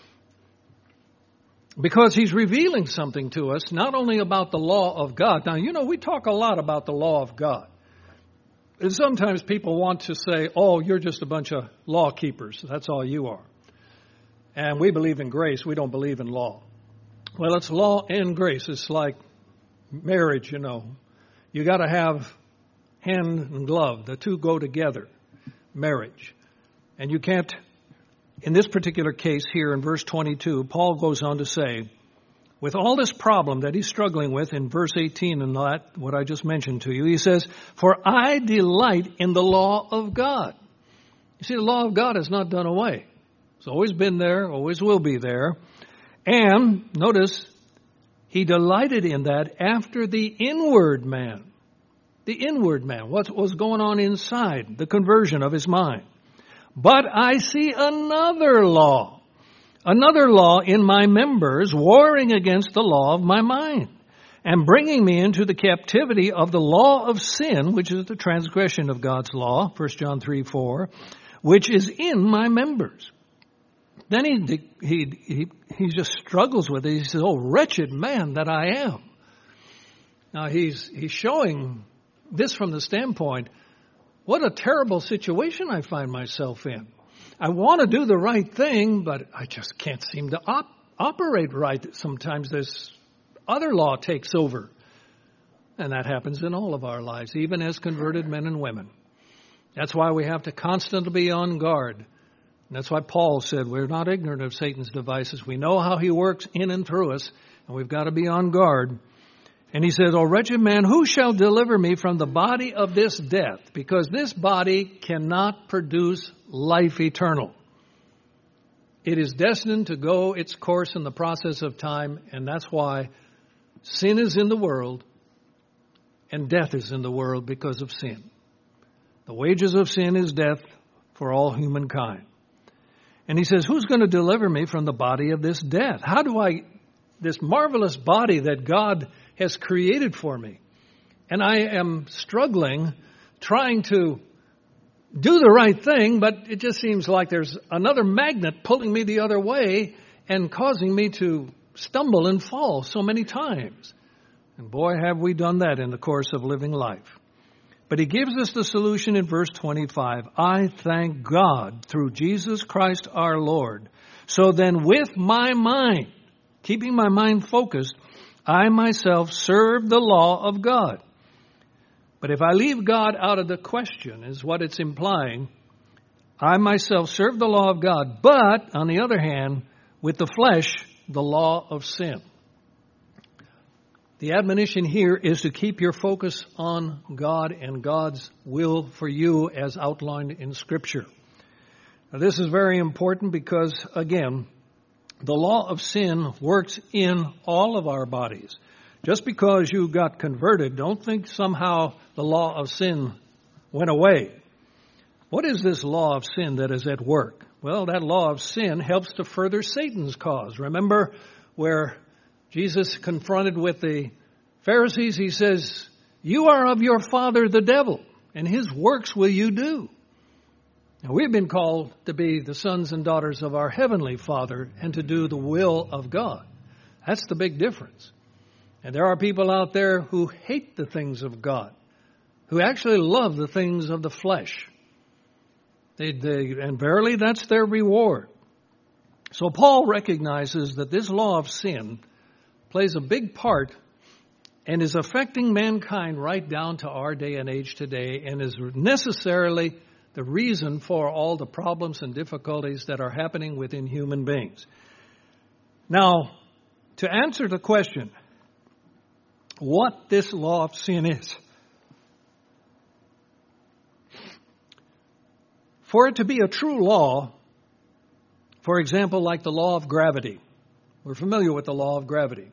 because he's revealing something to us, not only about the law of God. Now, you know, we talk a lot about the law of God. And sometimes people want to say, oh, you're just a bunch of law keepers. That's all you are. And we believe in grace. We don't believe in law. Well, it's law and grace. It's like marriage, you know. You got to have hand and glove. The two go together. Marriage. And you can't, in this particular case here in verse 22, Paul goes on to say, with all this problem that he's struggling with in verse 18 and that, what I just mentioned to you, he says, for I delight in the law of God. You see, the law of God is not done away. It's always been there, always will be there. And, notice, he delighted in that after the inward man. The inward man, what was going on inside, the conversion of his mind. But I see another law in my members, warring against the law of my mind, and bringing me into the captivity of the law of sin, which is the transgression of God's law, 1 John 3:4, which is in my members. Then he just struggles with it. He says, oh, wretched man that I am. Now he's showing this from the standpoint, what a terrible situation I find myself in. I want to do the right thing, but I just can't seem to operate right. Sometimes this other law takes over. And that happens in all of our lives, even as converted men and women. That's why we have to constantly be on guard. And that's why Paul said we're not ignorant of Satan's devices. We know how he works in and through us, and we've got to be on guard. And he says, O wretched man, who shall deliver me from the body of this death? Because this body cannot produce life eternal. It is destined to go its course in the process of time, and that's why sin is in the world and death is in the world because of sin. The wages of sin is death for all humankind. And he says, who's going to deliver me from the body of this death? How do this marvelous body that God has created for me, and I am struggling, trying to do the right thing, but it just seems like there's another magnet pulling me the other way and causing me to stumble and fall so many times. And boy, have we done that in the course of living life. But he gives us the solution in verse 25. I thank God through Jesus Christ our Lord. So then with my mind, keeping my mind focused, I myself serve the law of God. But if I leave God out of the question, is what it's implying, I myself serve the law of God, but, on the other hand, with the flesh, the law of sin. The admonition here is to keep your focus on God and God's will for you as outlined in Scripture. Now, this is very important because, again, the law of sin works in all of our bodies. Just because you got converted, don't think somehow the law of sin went away. What is this law of sin that is at work? Well, that law of sin helps to further Satan's cause. Remember where Jesus confronted with the Pharisees, he says, you are of your father the devil, and his works will you do. Now, we've been called to be the sons and daughters of our Heavenly Father and to do the will of God. That's the big difference. And there are people out there who hate the things of God, who actually love the things of the flesh. And verily, that's their reward. So Paul recognizes that this law of sin plays a big part and is affecting mankind right down to our day and age today, and is necessarily the reason for all the problems and difficulties that are happening within human beings. Now, to answer the question, what this law of sin is, for it to be a true law, for example, like the law of gravity. We're familiar with the law of gravity.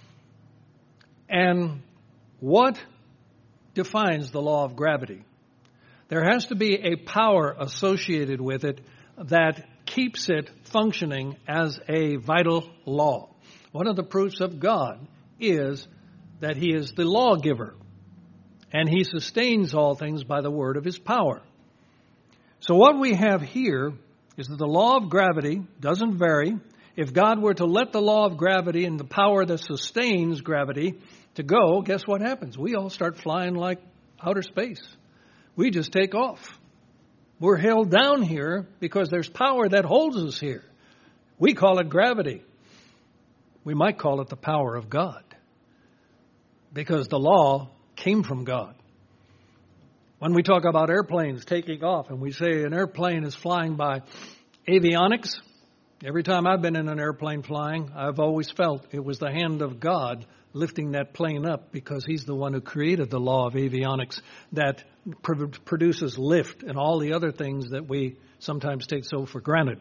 And what defines the law of gravity? There has to be a power associated with it that keeps it functioning as a vital law. One of the proofs of God is that He is the lawgiver, and He sustains all things by the word of His power. So what we have here is that the law of gravity doesn't vary. If God were to let the law of gravity and the power that sustains gravity to go, guess what happens? We all start flying like outer space. We just take off. We're held down here because there's power that holds us here. We call it gravity. We might call it the power of God, because the law came from God. When we talk about airplanes taking off and we say an airplane is flying by avionics, every time I've been in an airplane flying, I've always felt it was the hand of God lifting that plane up, because He's the one who created the law of avionics that produces lift and all the other things that we sometimes take so for granted.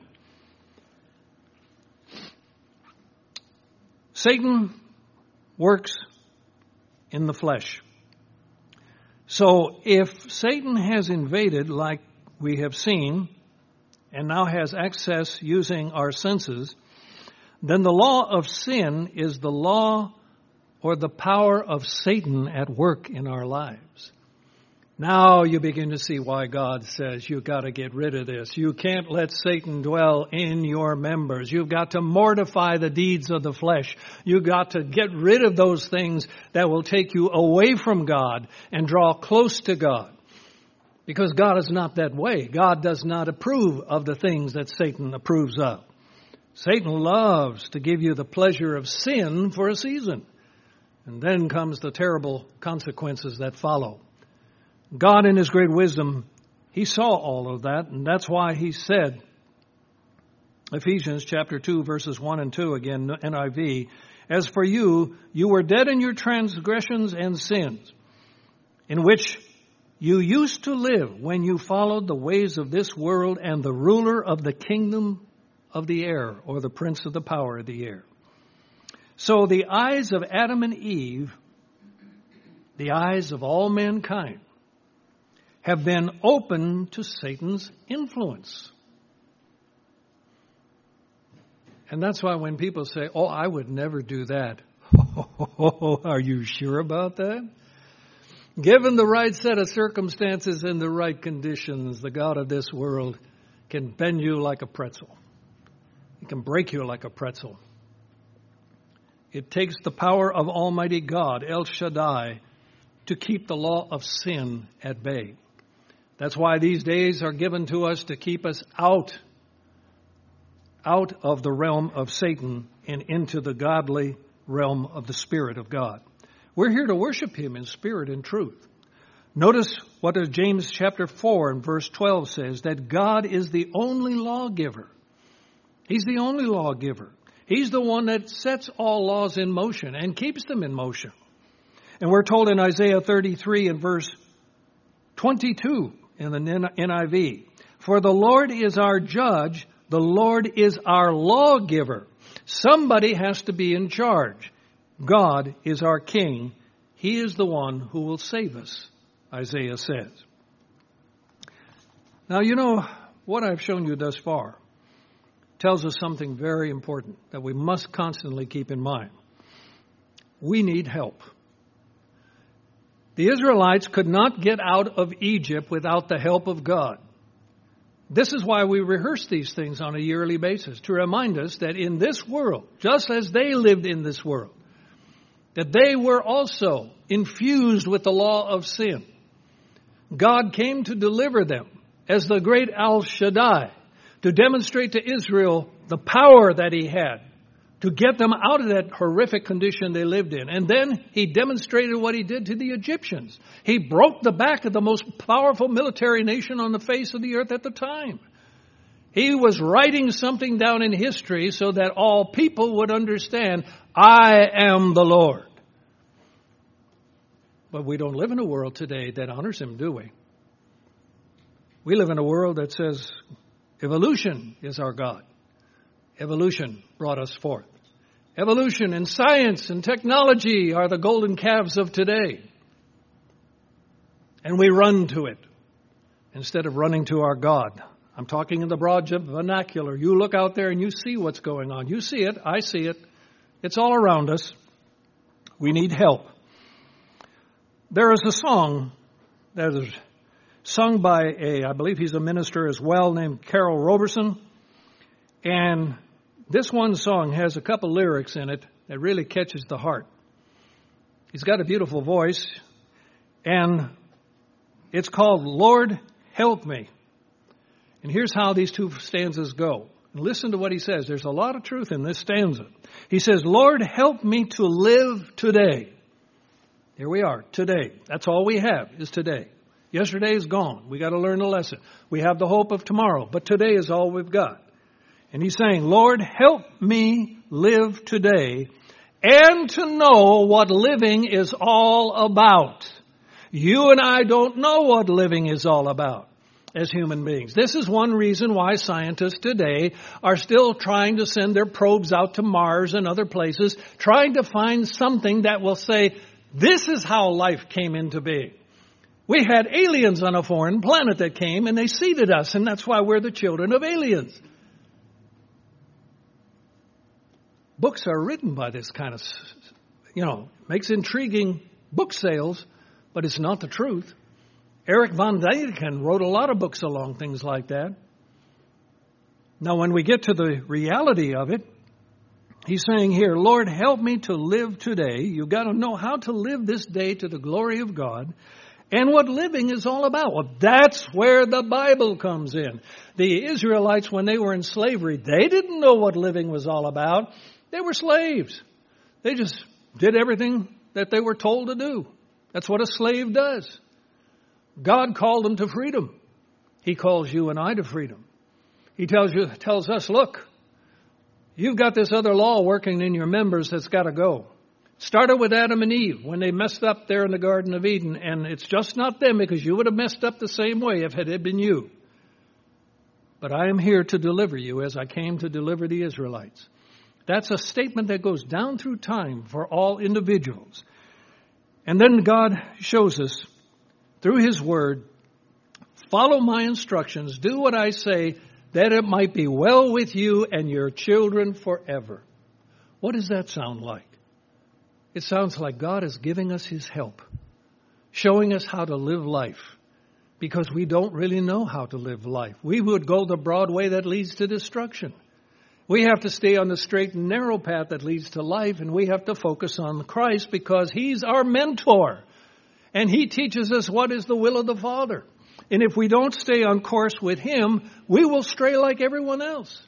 Satan works in the flesh. So if Satan has invaded, like we have seen, and now has access using our senses, then the law of sin is the law or the power of Satan at work in our lives. Now you begin to see why God says you've got to get rid of this. You can't let Satan dwell in your members. You've got to mortify the deeds of the flesh. You've got to get rid of those things that will take you away from God and draw close to God. Because God is not that way. God does not approve of the things that Satan approves of. Satan loves to give you the pleasure of sin for a season. And then comes the terrible consequences that follow. God, in His great wisdom, He saw all of that, and that's why He said, Ephesians chapter 2, verses 1 and 2, again, NIV, "As for you, you were dead in your transgressions and sins, in which you used to live when you followed the ways of this world and the ruler of the kingdom of the air," or the prince of the power of the air. So the eyes of Adam and Eve, the eyes of all mankind, have been open to Satan's influence. And that's why when people say, "Oh, I would never do that." Are you sure about that? Given the right set of circumstances and the right conditions, the God of this world can bend you like a pretzel. He can break you like a pretzel. It takes the power of Almighty God, El Shaddai, to keep the law of sin at bay. That's why these days are given to us to keep us out of the realm of Satan and into the godly realm of the Spirit of God. We're here to worship Him in spirit and truth. Notice what James chapter 4 and verse 12 says, that God is the only lawgiver. He's the only lawgiver. He's the one that sets all laws in motion and keeps them in motion. And we're told in Isaiah 33 and verse 22 in the NIV, "For the Lord is our judge, the Lord is our lawgiver." Somebody has to be in charge. God is our king. He is the one who will save us, Isaiah says. Now, you know, what I've shown you thus far tells us something very important that we must constantly keep in mind. We need help. The Israelites could not get out of Egypt without the help of God. This is why we rehearse these things on a yearly basis, to remind us that in this world, just as they lived in this world, that they were also infused with the law of sin. God came to deliver them as the great El Shaddai, to demonstrate to Israel the power that he had to get them out of that horrific condition they lived in. And then he demonstrated what he did to the Egyptians. He broke the back of the most powerful military nation on the face of the earth at the time. He was writing something down in history so that all people would understand, I am the Lord. But we don't live in a world today that honors him, do we? We live in a world that says evolution is our God. Evolution brought us forth. Evolution and science and technology are the golden calves of today. And we run to it instead of running to our God. I'm talking in the broad vernacular. You look out there and you see what's going on. You see it. I see it. It's all around us. We need help. There is a song that is sung by I believe he's a minister as well, named Carol Roberson. And this one song has a couple lyrics in it that really catches the heart. He's got a beautiful voice, and it's called Lord Help Me. And here's how these two stanzas go. And listen to what he says. There's a lot of truth in this stanza. He says, Lord, help me to live today. Here we are, today. That's all we have is today. Yesterday is gone. We got to learn a lesson. We have the hope of tomorrow, but today is all we've got. And he's saying, Lord, help me live today and to know what living is all about. You and I don't know what living is all about as human beings. This is one reason why scientists today are still trying to send their probes out to Mars and other places, trying to find something that will say, this is how life came into being. We had aliens on a foreign planet that came and they seeded us, and that's why we're the children of aliens. Books are written by this kind of, makes intriguing book sales, but it's not the truth. Eric von Däniken wrote a lot of books along things like that. Now, when we get to the reality of it, he's saying here, Lord, help me to live today. You've got to know how to live this day to the glory of God and what living is all about. Well, that's where the Bible comes in. The Israelites, when they were in slavery, they didn't know what living was all about. They were slaves. They just did everything that they were told to do. That's what a slave does. God called them to freedom. He calls you and I to freedom. He tells us, look, you've got this other law working in your members that's got to go. Started with Adam and Eve when they messed up there in the Garden of Eden. And it's just not them, because you would have messed up the same way if it had been you. But I am here to deliver you as I came to deliver the Israelites. That's a statement that goes down through time for all individuals. And then God shows us through his word, follow my instructions, do what I say, that it might be well with you and your children forever. What does that sound like? It sounds like God is giving us his help, showing us how to live life, because we don't really know how to live life. We would go the broad way that leads to destruction. We have to stay on the straight and narrow path that leads to life, and we have to focus on Christ because he's our mentor. And he teaches us what is the will of the Father. And if we don't stay on course with him, we will stray like everyone else.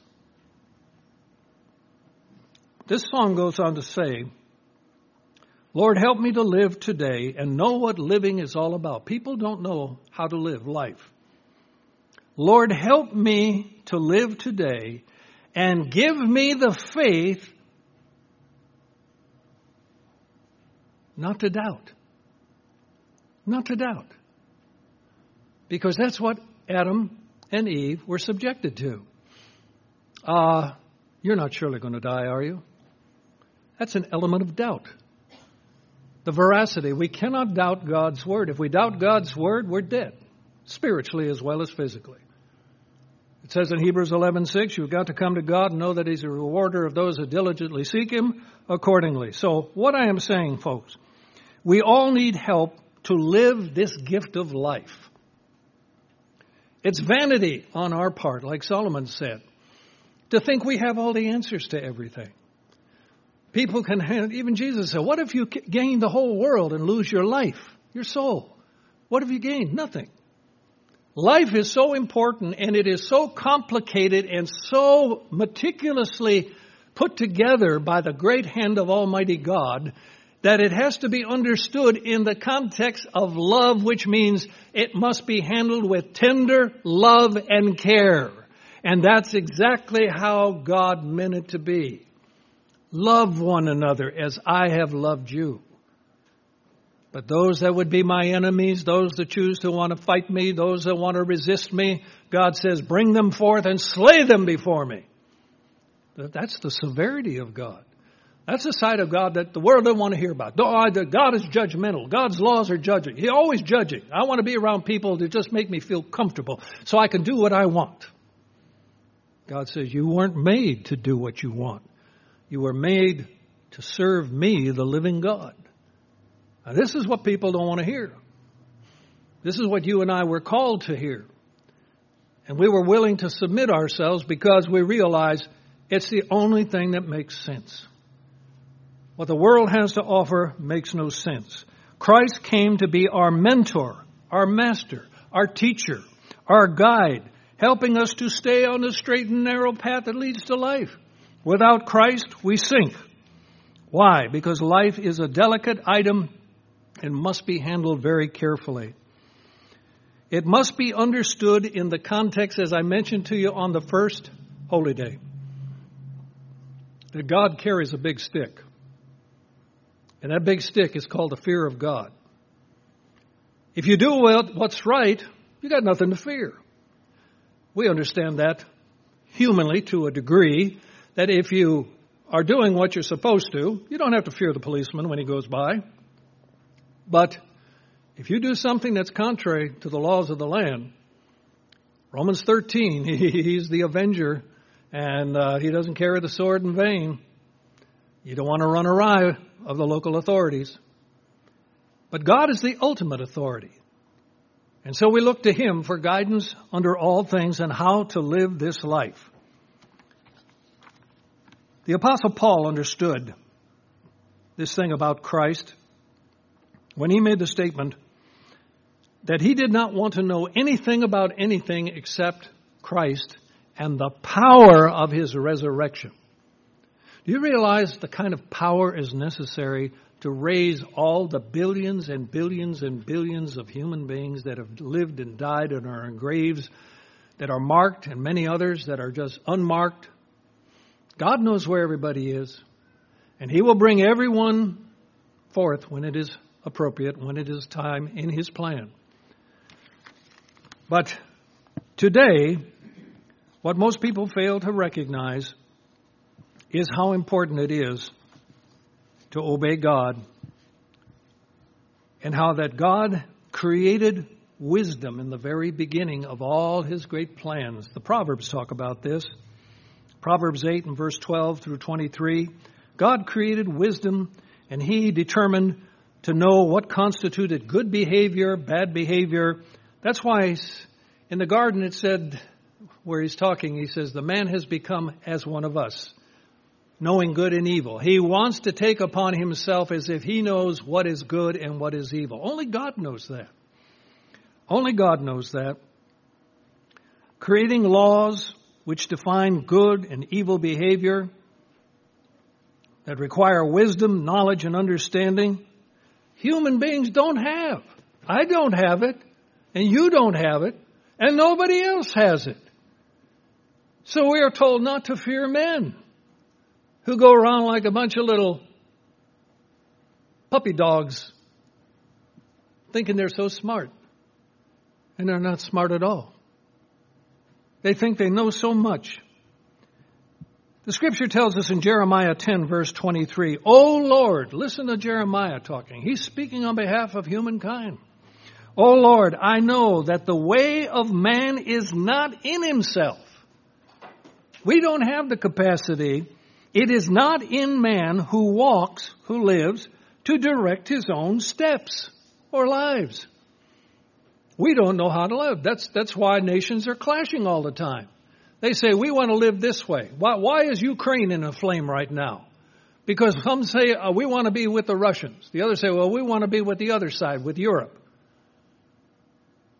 This song goes on to say, Lord, help me to live today and know what living is all about. People don't know how to live life. Lord, help me to live today and give me the faith not to doubt. Not to doubt. Because that's what Adam and Eve were subjected to. You're not surely going to die, are you? That's an element of doubt. The veracity. We cannot doubt God's word. If we doubt God's word, we're dead. Spiritually as well as physically. It says in Hebrews 11:6, you've got to come to God and know that he's a rewarder of those who diligently seek him accordingly. So what I am saying, folks, we all need help to live this gift of life. It's vanity on our part, like Solomon said, to think we have all the answers to everything. People can, even Jesus said, what if you gain the whole world and lose your life, your soul? What have you gained? Nothing. Life is so important, and it is so complicated and so meticulously put together by the great hand of Almighty God that it has to be understood in the context of love, which means it must be handled with tender love and care. And that's exactly how God meant it to be. Love one another as I have loved you. But those that would be my enemies, those that choose to want to fight me, those that want to resist me, God says, bring them forth and slay them before me. That's the severity of God. That's the side of God that the world doesn't want to hear about. God is judgmental. God's laws are judging. He's always judging. I want to be around people that just make me feel comfortable so I can do what I want. God says, you weren't made to do what you want. You were made to serve me, the living God. Now, this is what people don't want to hear. This is what you and I were called to hear. And we were willing to submit ourselves because we realize it's the only thing that makes sense. What the world has to offer makes no sense. Christ came to be our mentor, our master, our teacher, our guide, helping us to stay on the straight and narrow path that leads to life. Without Christ, we sink. Why? Because life is a delicate item and must be handled very carefully. It must be understood in the context, as I mentioned to you on the first Holy Day, that God carries a big stick. And that big stick is called the fear of God. If you do what's right, you got nothing to fear. We understand that humanly to a degree, that if you are doing what you're supposed to, you don't have to fear the policeman when he goes by. But if you do something that's contrary to the laws of the land, Romans 13, he's the avenger, and he doesn't carry the sword in vain. You don't want to run awry of the local authorities. But God is the ultimate authority. And so we look to Him for guidance under all things and how to live this life. The Apostle Paul understood this thing about Christ when he made the statement that he did not want to know anything about anything except Christ and the power of His resurrection. Do you realize the kind of power is necessary to raise all the billions and billions and billions of human beings that have lived and died and are in graves that are marked, and many others that are just unmarked? God knows where everybody is, and He will bring everyone forth when it is appropriate, when it is time in His plan. But today, what most people fail to recognize is how important it is to obey God, and how that God created wisdom in the very beginning of all His great plans. The Proverbs talk about this. Proverbs 8 and verse 12 through 23. God created wisdom, and He determined to know what constituted good behavior, bad behavior. That's why in the garden it said, where He's talking, He says, the man has become as one of us, knowing good and evil. He wants to take upon Himself as if He knows what is good and what is evil. Only God knows that. Only God knows that. Creating laws which define good and evil behavior, that require wisdom, knowledge, and understanding, human beings don't have. I don't have it, and you don't have it, and nobody else has it. So we are told not to fear men who go around like a bunch of little puppy dogs thinking they're so smart. And they're not smart at all. They think they know so much. The Scripture tells us in Jeremiah 10, verse 23, O Lord, listen to Jeremiah talking. He's speaking on behalf of humankind. O Lord, I know that the way of man is not in himself. We don't have the capacity. It is not in man who walks, who lives, to direct his own steps or lives. We don't know how to live. That's why nations are clashing all the time. They say, we want to live this way. Why is Ukraine in a flame right now? Because some say, we want to be with the Russians. The others say, well, we want to be with the other side, with Europe.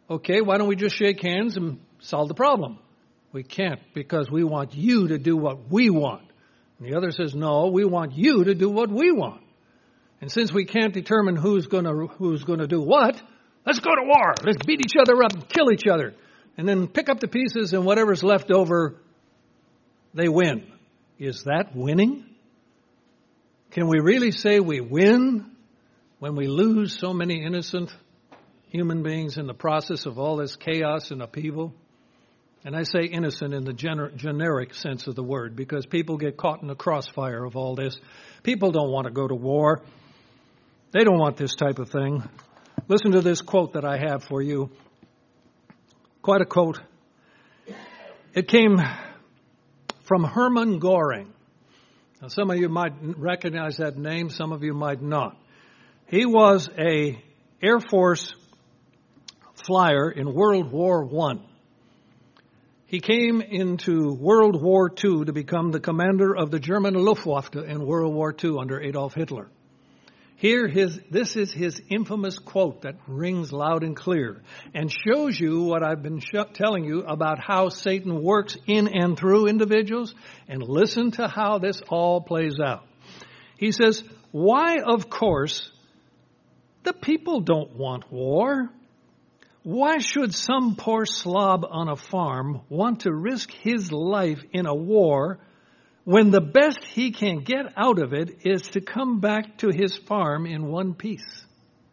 Okay, why don't we just shake hands and solve the problem? We can't, because we want you to do what we want. And the other says, no, we want you to do what we want. And since we can't determine who's going to do what, let's go to war. Let's beat each other up and kill each other. And then pick up the pieces, and whatever's left over, they win. Is that winning? Can we really say we win when we lose so many innocent human beings in the process of all this chaos and upheaval? And I say innocent in the generic sense of the word, because people get caught in the crossfire of all this. People don't want to go to war. They don't want this type of thing. Listen to this quote that I have for you. Quite a quote. It came from Hermann Göring. Now, some of you might recognize that name, some of you might not. He was an Air Force flyer in World War I. He came into World War II to become the commander of the German Luftwaffe in World War II under Adolf Hitler. This is his infamous quote that rings loud and clear and shows you what I've been telling you about how Satan works in and through individuals. And listen to how this all plays out. He says, why, of course, the people don't want war. Why should some poor slob on a farm want to risk his life in a war when the best he can get out of it is to come back to his farm in one piece?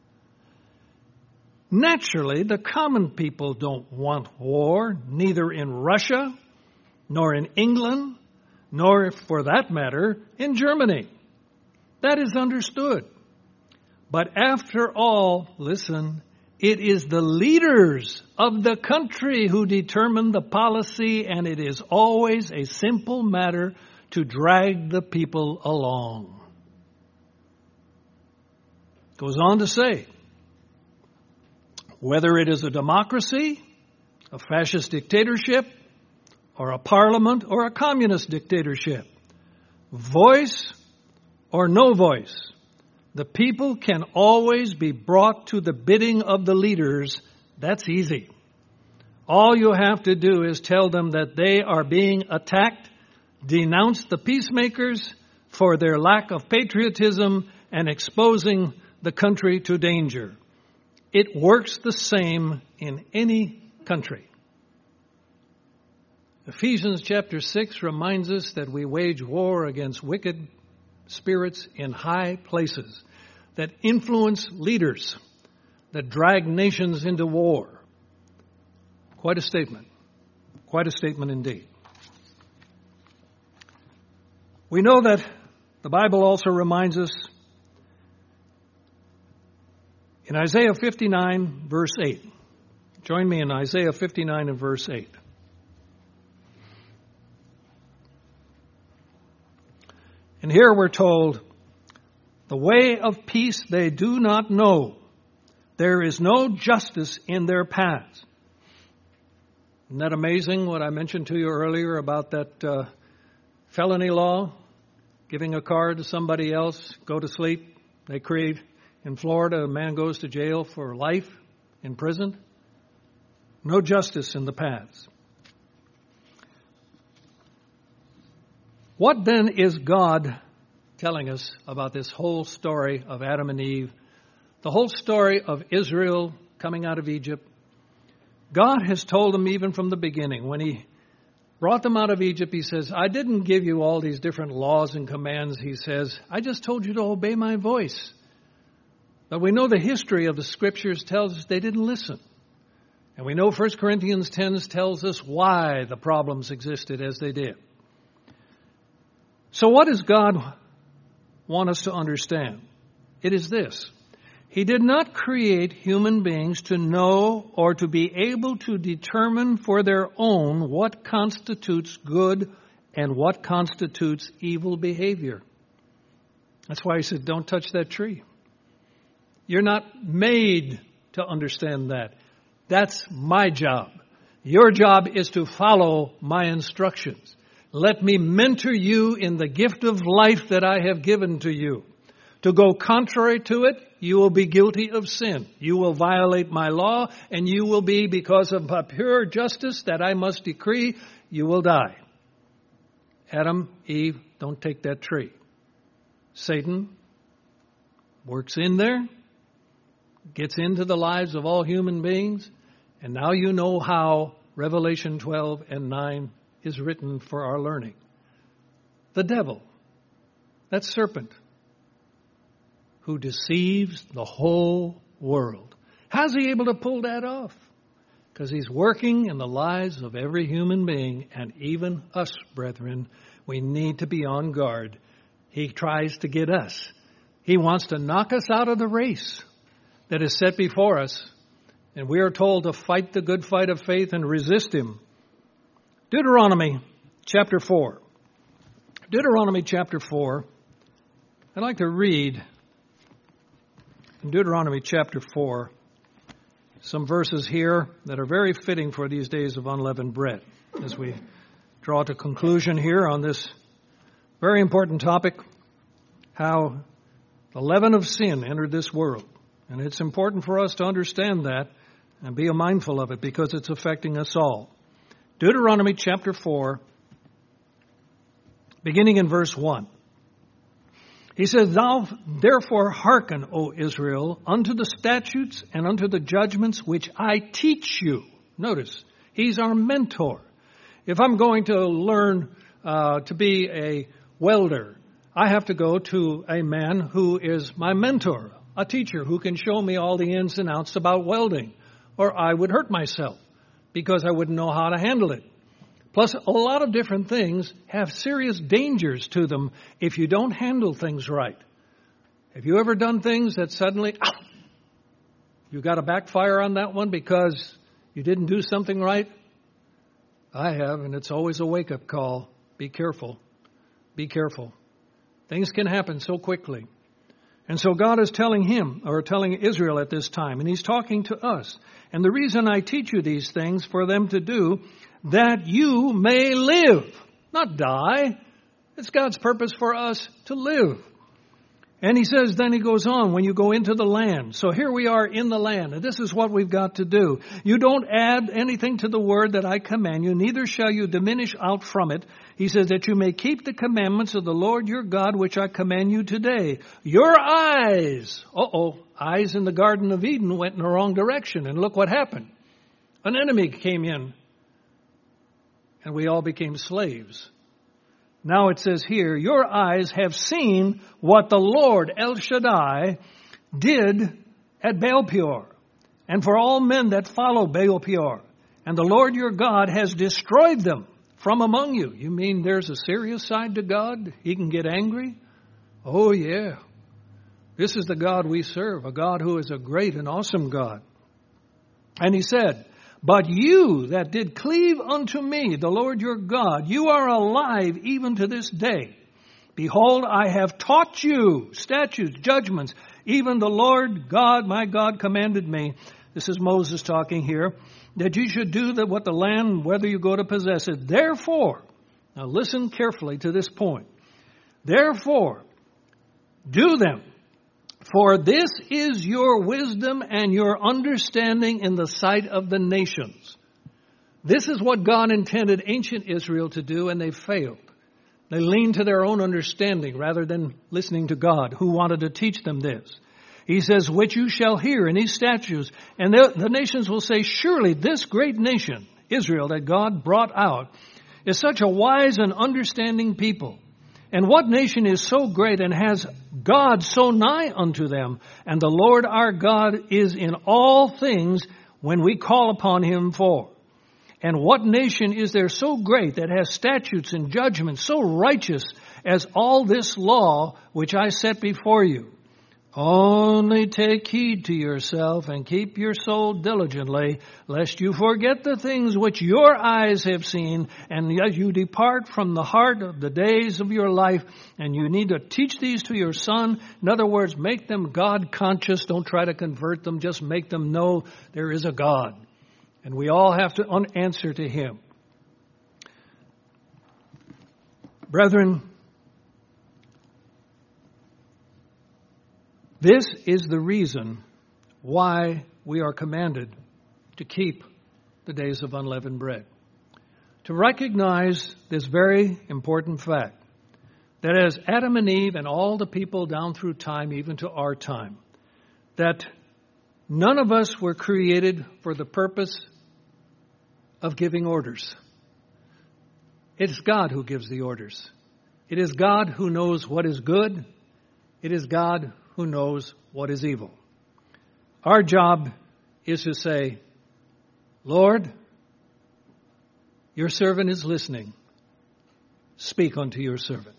Naturally, the common people don't want war, neither in Russia, nor in England, nor, for that matter, in Germany. That is understood. But after all, listen, it is the leaders of the country who determine the policy, and it is always a simple matter to drag the people along. Goes on to say, whether it is a democracy, a fascist dictatorship, or a parliament, or a communist dictatorship, voice or no voice, the people can always be brought to the bidding of the leaders. That's easy. All you have to do is tell them that they are being attacked, denounce the peacemakers for their lack of patriotism and exposing the country to danger. It works the same in any country. Ephesians chapter 6 reminds us that we wage war against wicked spirits in high places that influence leaders, that drag nations into war. Quite a statement. Quite a statement indeed. We know that the Bible also reminds us in Isaiah 59, verse 8. Join me in Isaiah 59 and verse 8. And here we're told, the way of peace they do not know. There is no justice in their paths. Isn't that amazing what I mentioned to you earlier about that felony law? Giving a car to somebody else, go to sleep. They create, in Florida, a man goes to jail for life in prison. No justice in the paths. What then is God telling us about this whole story of Adam and Eve, the whole story of Israel coming out of Egypt? God has told them even from the beginning. When He brought them out of Egypt, He says, I didn't give you all these different laws and commands, He says. I just told you to obey my voice. But we know the history of the Scriptures tells us they didn't listen. And we know 1 Corinthians 10 tells us why the problems existed as they did. So what does God want us to understand? It is this. He did not create human beings to know or to be able to determine for their own what constitutes good and what constitutes evil behavior. That's why He said, don't touch that tree. You're not made to understand that. That's my job. Your job is to follow my instructions. Let me mentor you in the gift of life that I have given to you, to go contrary to it, you will be guilty of sin. You will violate my law, and you will be, because of a pure justice that I must decree, you will die. Adam, Eve, don't take that tree. Satan works in there, gets into the lives of all human beings, and now you know how Revelation 12 and 9 is written for our learning. The devil, that serpent, who deceives the whole world. How's he able to pull that off? Because he's working in the lives of every human being, and even us, brethren. We need to be on guard. He tries to get us. He wants to knock us out of the race that is set before us, and we are told to fight the good fight of faith and resist him. Deuteronomy chapter 4. Deuteronomy chapter 4. I'd like to read in Deuteronomy chapter 4 some verses here that are very fitting for these days of unleavened bread as we draw to conclusion here on this very important topic, how the leaven of sin entered this world. And it's important for us to understand that and be mindful of it because it's affecting us all. Deuteronomy chapter 4, beginning in verse 1. He says, Thou therefore hearken, O Israel, unto the statutes and unto the judgments which I teach you. Notice, he's our mentor. If I'm going to learn to be a welder, I have to go to a man who is my mentor, a teacher who can show me all the ins and outs about welding, or I would hurt myself because I wouldn't know how to handle it. Plus, a lot of different things have serious dangers to them if you don't handle things right. Have you ever done things that suddenly, you got a backfire on that one because you didn't do something right? I have, and it's always a wake-up call. Be careful. Be careful. Things can happen so quickly. And so God is telling him, or telling Israel at this time, and he's talking to us. And the reason I teach you these things for them to do, that you may live, not die. It's God's purpose for us to live. And he says, then he goes on, when you go into the land. So here we are in the land, and this is what we've got to do. You don't add anything to the word that I command you, neither shall you diminish out from it. He says that you may keep the commandments of the Lord your God, which I command you today. Your eyes, eyes in the Garden of Eden went in the wrong direction, and look what happened. An enemy came in, and we all became slaves. Now it says here, your eyes have seen what the Lord El Shaddai did at Baal Peor, and for all men that follow Baal Peor. And the Lord your God has destroyed them from among you. You mean there's a serious side to God? He can get angry? Oh yeah. This is the God we serve, a God who is a great and awesome God. And he said, but you that did cleave unto me, the Lord your God, you are alive even to this day. Behold, I have taught you statutes, judgments, even the Lord God, my God, commanded me. This is Moses talking here, that you should do that what the land, whether you go to possess it. Therefore, now listen carefully to this point. Therefore, do them. For this is your wisdom and your understanding in the sight of the nations. This is what God intended ancient Israel to do, and they failed. They leaned to their own understanding rather than listening to God, who wanted to teach them this. He says, which you shall hear in these statutes, and the nations will say, surely this great nation, Israel, that God brought out, is such a wise and understanding people. And what nation is so great and has God so nigh unto them? And the Lord our God is in all things when we call upon him for. And what nation is there so great that has statutes and judgments so righteous as all this law which I set before you? Only take heed to yourself and keep your soul diligently, lest you forget the things which your eyes have seen, and yet you depart from the heart of the days of your life. And you need to teach these to your son. In other words, make them God conscious. Don't try to convert them. Just make them know there is a God. And we all have to answer to him. Brethren, This is the reason why we are commanded to keep the days of unleavened bread. To recognize this very important fact, that as Adam and Eve and all the people down through time, even to our time, that none of us were created for the purpose of giving orders. It's God who gives the orders. It is God who knows what is good. It is God who knows what is evil. Our job is to say, Lord, your servant is listening. Speak unto your servant.